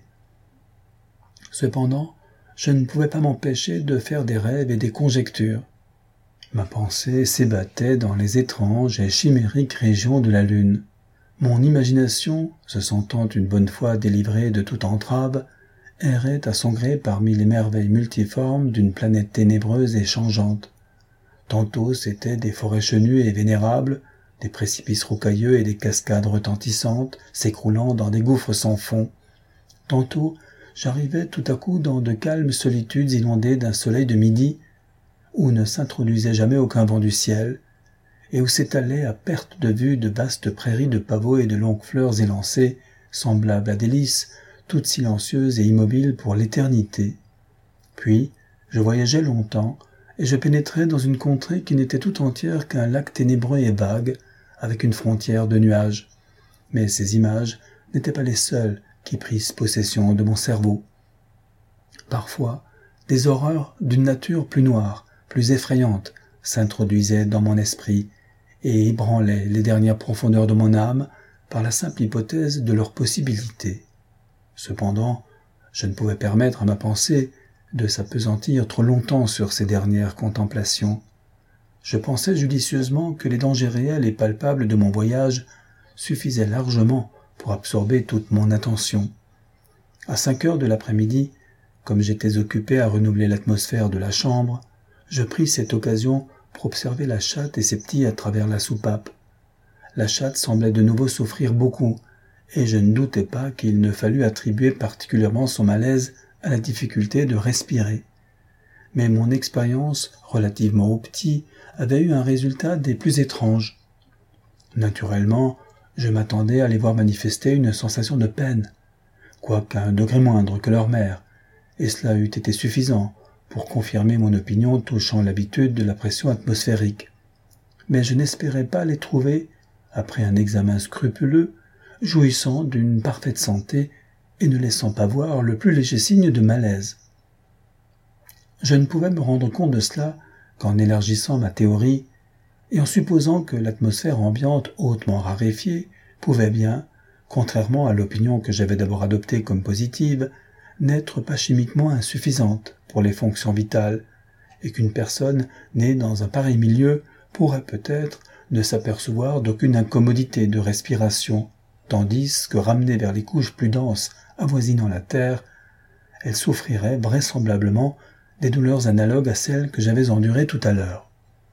Cependant, je ne pouvais pas m'empêcher de faire des rêves et des conjectures. Ma pensée s'ébattait dans les étranges et chimériques régions de la Lune. Mon imagination, se sentant une bonne fois délivrée de toute entrave, errait à son gré parmi les merveilles multiformes d'une planète ténébreuse et changeante. Tantôt c'étaient des forêts chenues et vénérables, des précipices rocailleux et des cascades retentissantes s'écroulant dans des gouffres sans fond. Tantôt j'arrivais tout à coup dans de calmes solitudes inondées d'un soleil de midi, où ne s'introduisait jamais aucun vent du ciel, et où s'étalaient à perte de vue de vastes prairies de pavots et de longues fleurs élancées, semblables à des lys, toutes silencieuses et immobiles pour l'éternité. Puis, je voyageais longtemps, et je pénétrais dans une contrée qui n'était tout entière qu'un lac ténébreux et vague, avec une frontière de nuages. Mais ces images n'étaient pas les seules qui prissent possession de mon cerveau. Parfois, des horreurs d'une nature plus noire, plus effrayante, s'introduisaient dans mon esprit et ébranlaient les dernières profondeurs de mon âme par la simple hypothèse de leur possibilité. Cependant, je ne pouvais permettre à ma pensée de s'appesantir trop longtemps sur ces dernières contemplations. Je pensais judicieusement que les dangers réels et palpables de mon voyage suffisaient largement pour absorber toute mon attention. À cinq heures de l'après-midi, comme j'étais occupé à renouveler l'atmosphère de la chambre, je pris cette occasion pour observer la chatte et ses petits à travers la soupape. La chatte semblait de nouveau souffrir beaucoup, et je ne doutais pas qu'il ne fallût attribuer particulièrement son malaise à la difficulté de respirer. Mais mon expérience relativement aux petits avait eu un résultat des plus étranges. Naturellement, je m'attendais à les voir manifester une sensation de peine, quoiqu'à un degré moindre que leur mère, et cela eût été suffisant pour confirmer mon opinion touchant l'habitude de la pression atmosphérique. Mais je n'espérais pas les trouver, après un examen scrupuleux, jouissant d'une parfaite santé et ne laissant pas voir le plus léger signe de malaise. Je ne pouvais me rendre compte de cela qu'en élargissant ma théorie et en supposant que l'atmosphère ambiante hautement raréfiée pouvait bien, contrairement à l'opinion que j'avais d'abord adoptée comme positive, n'être pas chimiquement insuffisante pour les fonctions vitales, et qu'une personne née dans un pareil milieu pourrait peut-être ne s'apercevoir d'aucune incommodité de respiration, tandis que ramenée vers les couches plus denses avoisinant la terre, elle souffrirait vraisemblablement des douleurs analogues à celles que j'avais endurées tout à l'heure.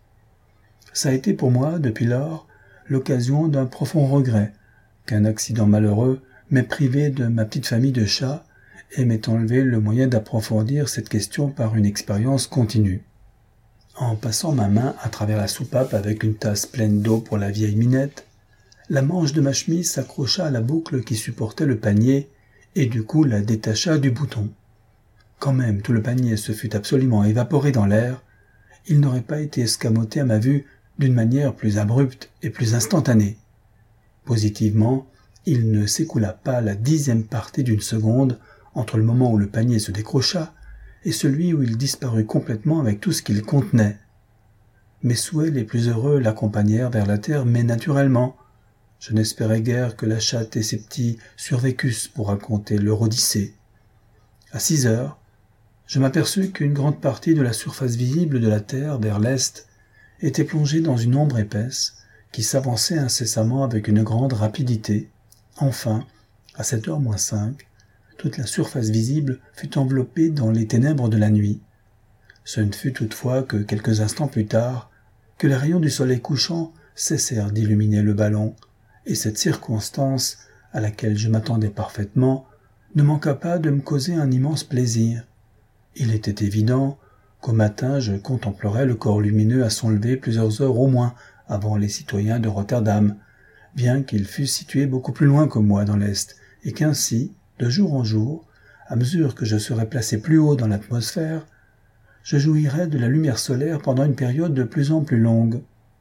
Ça a été pour moi, depuis lors, l'occasion d'un profond regret qu'un accident malheureux m'ait privé de ma petite famille de chats et m'ait enlevé le moyen d'approfondir cette question par une expérience continue. En passant ma main à travers la soupape avec une tasse pleine d'eau pour la vieille Minette, la manche de ma chemise s'accrocha à la boucle qui supportait le panier et du coup la détacha du bouton. Quand même tout le panier se fût absolument évaporé dans l'air, il n'aurait pas été escamoté à ma vue d'une manière plus abrupte et plus instantanée. Positivement, il ne s'écoula pas la dixième partie d'une seconde entre le moment où le panier se décrocha et celui où il disparut complètement avec tout ce qu'il contenait. Mes souhaits les plus heureux l'accompagnèrent vers la terre, mais naturellement, je n'espérais guère que la chatte et ses petits survécussent pour raconter leur odyssée. À six heures, je m'aperçus qu'une grande partie de la surface visible de la terre vers l'est était plongée dans une ombre épaisse qui s'avançait incessamment avec une grande rapidité. Enfin, à sept heures moins cinq, toute la surface visible fut enveloppée dans les ténèbres de la nuit. Ce ne fut toutefois que quelques instants plus tard que les rayons du soleil couchant cessèrent d'illuminer le ballon, et cette circonstance, à laquelle je m'attendais parfaitement, ne manqua pas de me causer un immense plaisir. Il était évident qu'au matin je contemplerais le corps lumineux à son lever plusieurs heures au moins avant les citoyens de Rotterdam, bien qu'il fût situé beaucoup plus loin que moi dans l'Est, et qu'ainsi, de jour en jour, à mesure que je serais placé plus haut dans l'atmosphère, je jouirais de la lumière solaire pendant une période de plus en plus longue.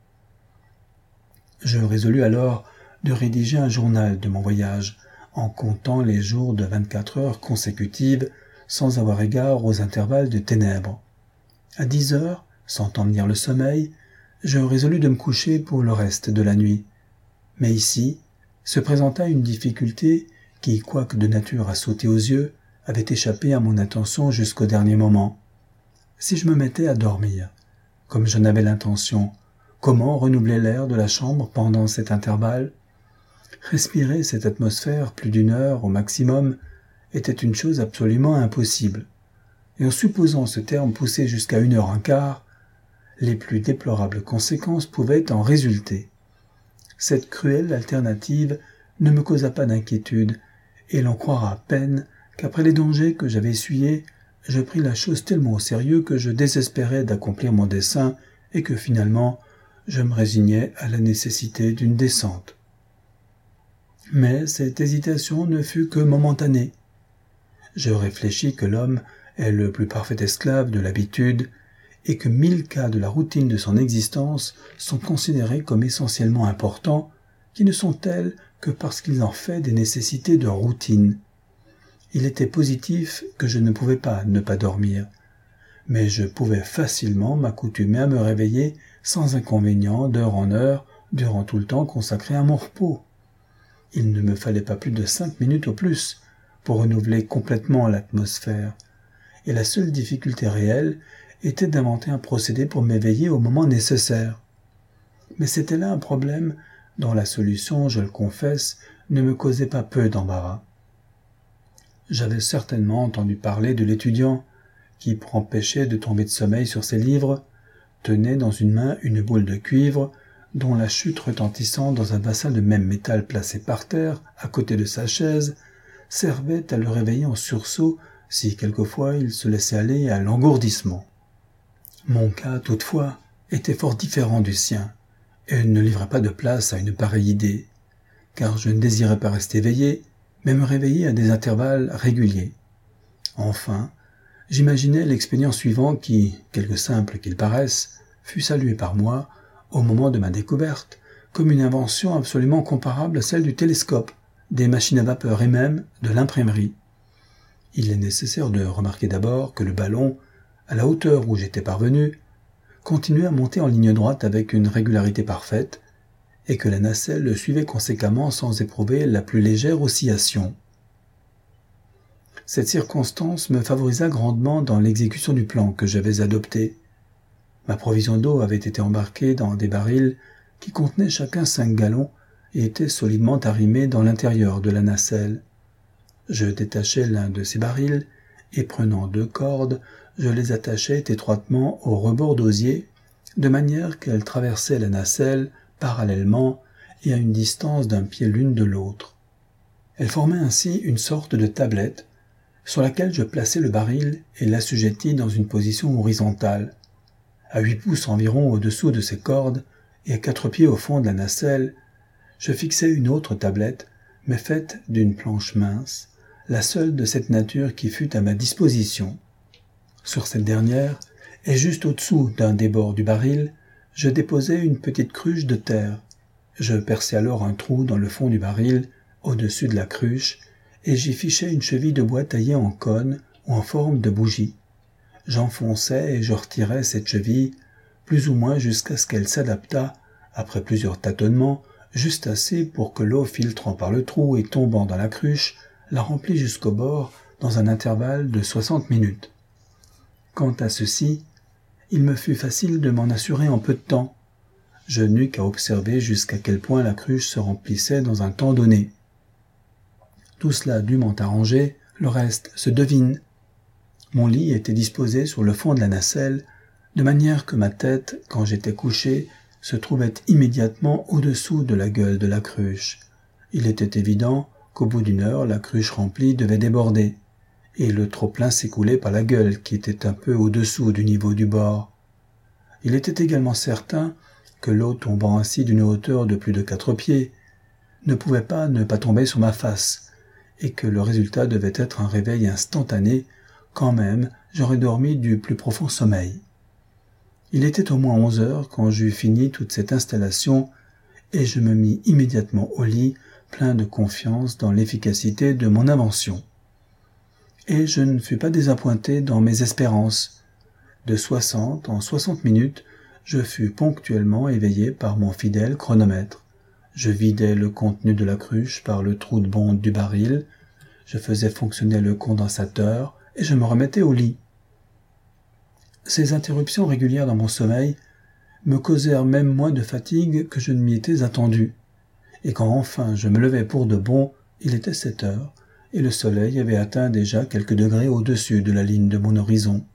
Je résolus alors de rédiger un journal de mon voyage, en comptant les jours de vingt-quatre heures consécutives, sans avoir égard aux intervalles de ténèbres. À dix heures, sentant venir le sommeil, je résolus de me coucher pour le reste de la nuit. Mais ici se présenta une difficulté qui, quoique de nature à sauter aux yeux, avait échappé à mon attention jusqu'au dernier moment. Si je me mettais à dormir, comme j'en avais l'intention, comment renouveler l'air de la chambre pendant cet intervalle? Respirer cette atmosphère plus d'une heure au maximum était une chose absolument impossible, et en supposant ce terme poussé jusqu'à une heure un quart, les plus déplorables conséquences pouvaient en résulter. Cette cruelle alternative ne me causa pas d'inquiétude, et l'on croira à peine qu'après les dangers que j'avais essuyés, je pris la chose tellement au sérieux que je désespérais d'accomplir mon dessein et que finalement je me résignais à la nécessité d'une descente. Mais cette hésitation ne fut que momentanée. Je réfléchis que l'homme est le plus parfait esclave de l'habitude et que mille cas de la routine de son existence sont considérés comme essentiellement importants, qui ne sont tels que parce qu'ils en fait des nécessités de routine. Il était positif que je ne pouvais pas ne pas dormir, mais je pouvais facilement m'accoutumer à me réveiller sans inconvénient d'heure en heure durant tout le temps consacré à mon repos. Il ne me fallait pas plus de cinq minutes au plus pour renouveler complètement l'atmosphère, et la seule difficulté réelle était d'inventer un procédé pour m'éveiller au moment nécessaire. Mais c'était là un problème dont la solution, je le confesse, ne me causait pas peu d'embarras. j'avais certainement entendu parler de l'étudiant qui, pour empêcher de tomber de sommeil sur ses livres, tenait dans une main une boule de cuivre dont la chute retentissant dans un bassin de même métal placé par terre, à côté de sa chaise, servait à le réveiller en sursaut si quelquefois il se laissait aller à l'engourdissement. Mon cas, toutefois, était fort différent du sien, et ne livrait pas de place à une pareille idée, car je ne désirais pas rester éveillé, mais me réveiller à des intervalles réguliers. Enfin, j'imaginais l'expédient suivant qui, quelque simple qu'il paraisse, fut salué par moi, au moment de ma découverte, comme une invention absolument comparable à celle du télescope, des machines à vapeur et même de l'imprimerie. Il est nécessaire de remarquer d'abord que le ballon, à la hauteur où j'étais parvenu, continuait à monter en ligne droite avec une régularité parfaite, et que la nacelle le suivait conséquemment sans éprouver la plus légère oscillation. Cette circonstance me favorisa grandement dans l'exécution du plan que j'avais adopté. Ma provision d'eau avait été embarquée dans des barils qui contenaient chacun cinq gallons et étaient solidement arrimés dans l'intérieur de la nacelle. Je détachai l'un de ces barils et, prenant deux cordes, je les attachai étroitement au rebord d'osier, de manière qu'elles traversaient la nacelle parallèlement et à une distance d'un pied l'une de l'autre. Elles formaient ainsi une sorte de tablette sur laquelle je plaçai le baril et l'assujettis dans une position horizontale. À huit pouces environ au-dessous de ces cordes et à quatre pieds au fond de la nacelle, je fixai une autre tablette, mais faite d'une planche mince, la seule de cette nature qui fût à ma disposition. Sur cette dernière, et juste au-dessous d'un des bords du baril, je déposai une petite cruche de terre. Je perçai alors un trou dans le fond du baril, au-dessus de la cruche, et j'y fichai une cheville de bois taillée en cône ou en forme de bougie. J'enfonçai et je retirai cette cheville, plus ou moins jusqu'à ce qu'elle s'adaptât, après plusieurs tâtonnements, juste assez pour que l'eau filtrant par le trou et tombant dans la cruche, la remplit jusqu'au bord dans un intervalle de soixante minutes. Quant à ceci, il me fut facile de m'en assurer en peu de temps. Je n'eus qu'à observer jusqu'à quel point la cruche se remplissait dans un temps donné. Tout cela dûment arrangé, le reste se devine. Mon lit était disposé sur le fond de la nacelle, de manière que ma tête, quand j'étais couché, se trouvait immédiatement au-dessous de la gueule de la cruche. Il était évident qu'au bout d'une heure, la cruche remplie devait déborder, et le trop-plein s'écoulait par la gueule qui était un peu au-dessous du niveau du bord. Il était également certain que l'eau tombant ainsi d'une hauteur de plus de quatre pieds ne pouvait pas ne pas tomber sur ma face, et que le résultat devait être un réveil instantané, quand même j'aurais dormi du plus profond sommeil. Il était au moins onze heures quand j'eus fini toute cette installation, et je me mis immédiatement au lit, plein de confiance dans l'efficacité de mon invention. Et je ne fus pas désappointé dans mes espérances. De soixante en soixante minutes, je fus ponctuellement éveillé par mon fidèle chronomètre. Je vidais le contenu de la cruche par le trou de bonde du baril, je faisais fonctionner le condensateur et je me remettais au lit. Ces interruptions régulières dans mon sommeil me causèrent même moins de fatigue que je ne m'y étais attendu, et quand enfin je me levai pour de bon, il était sept heures, et le soleil avait atteint déjà quelques degrés au-dessus de la ligne de mon horizon.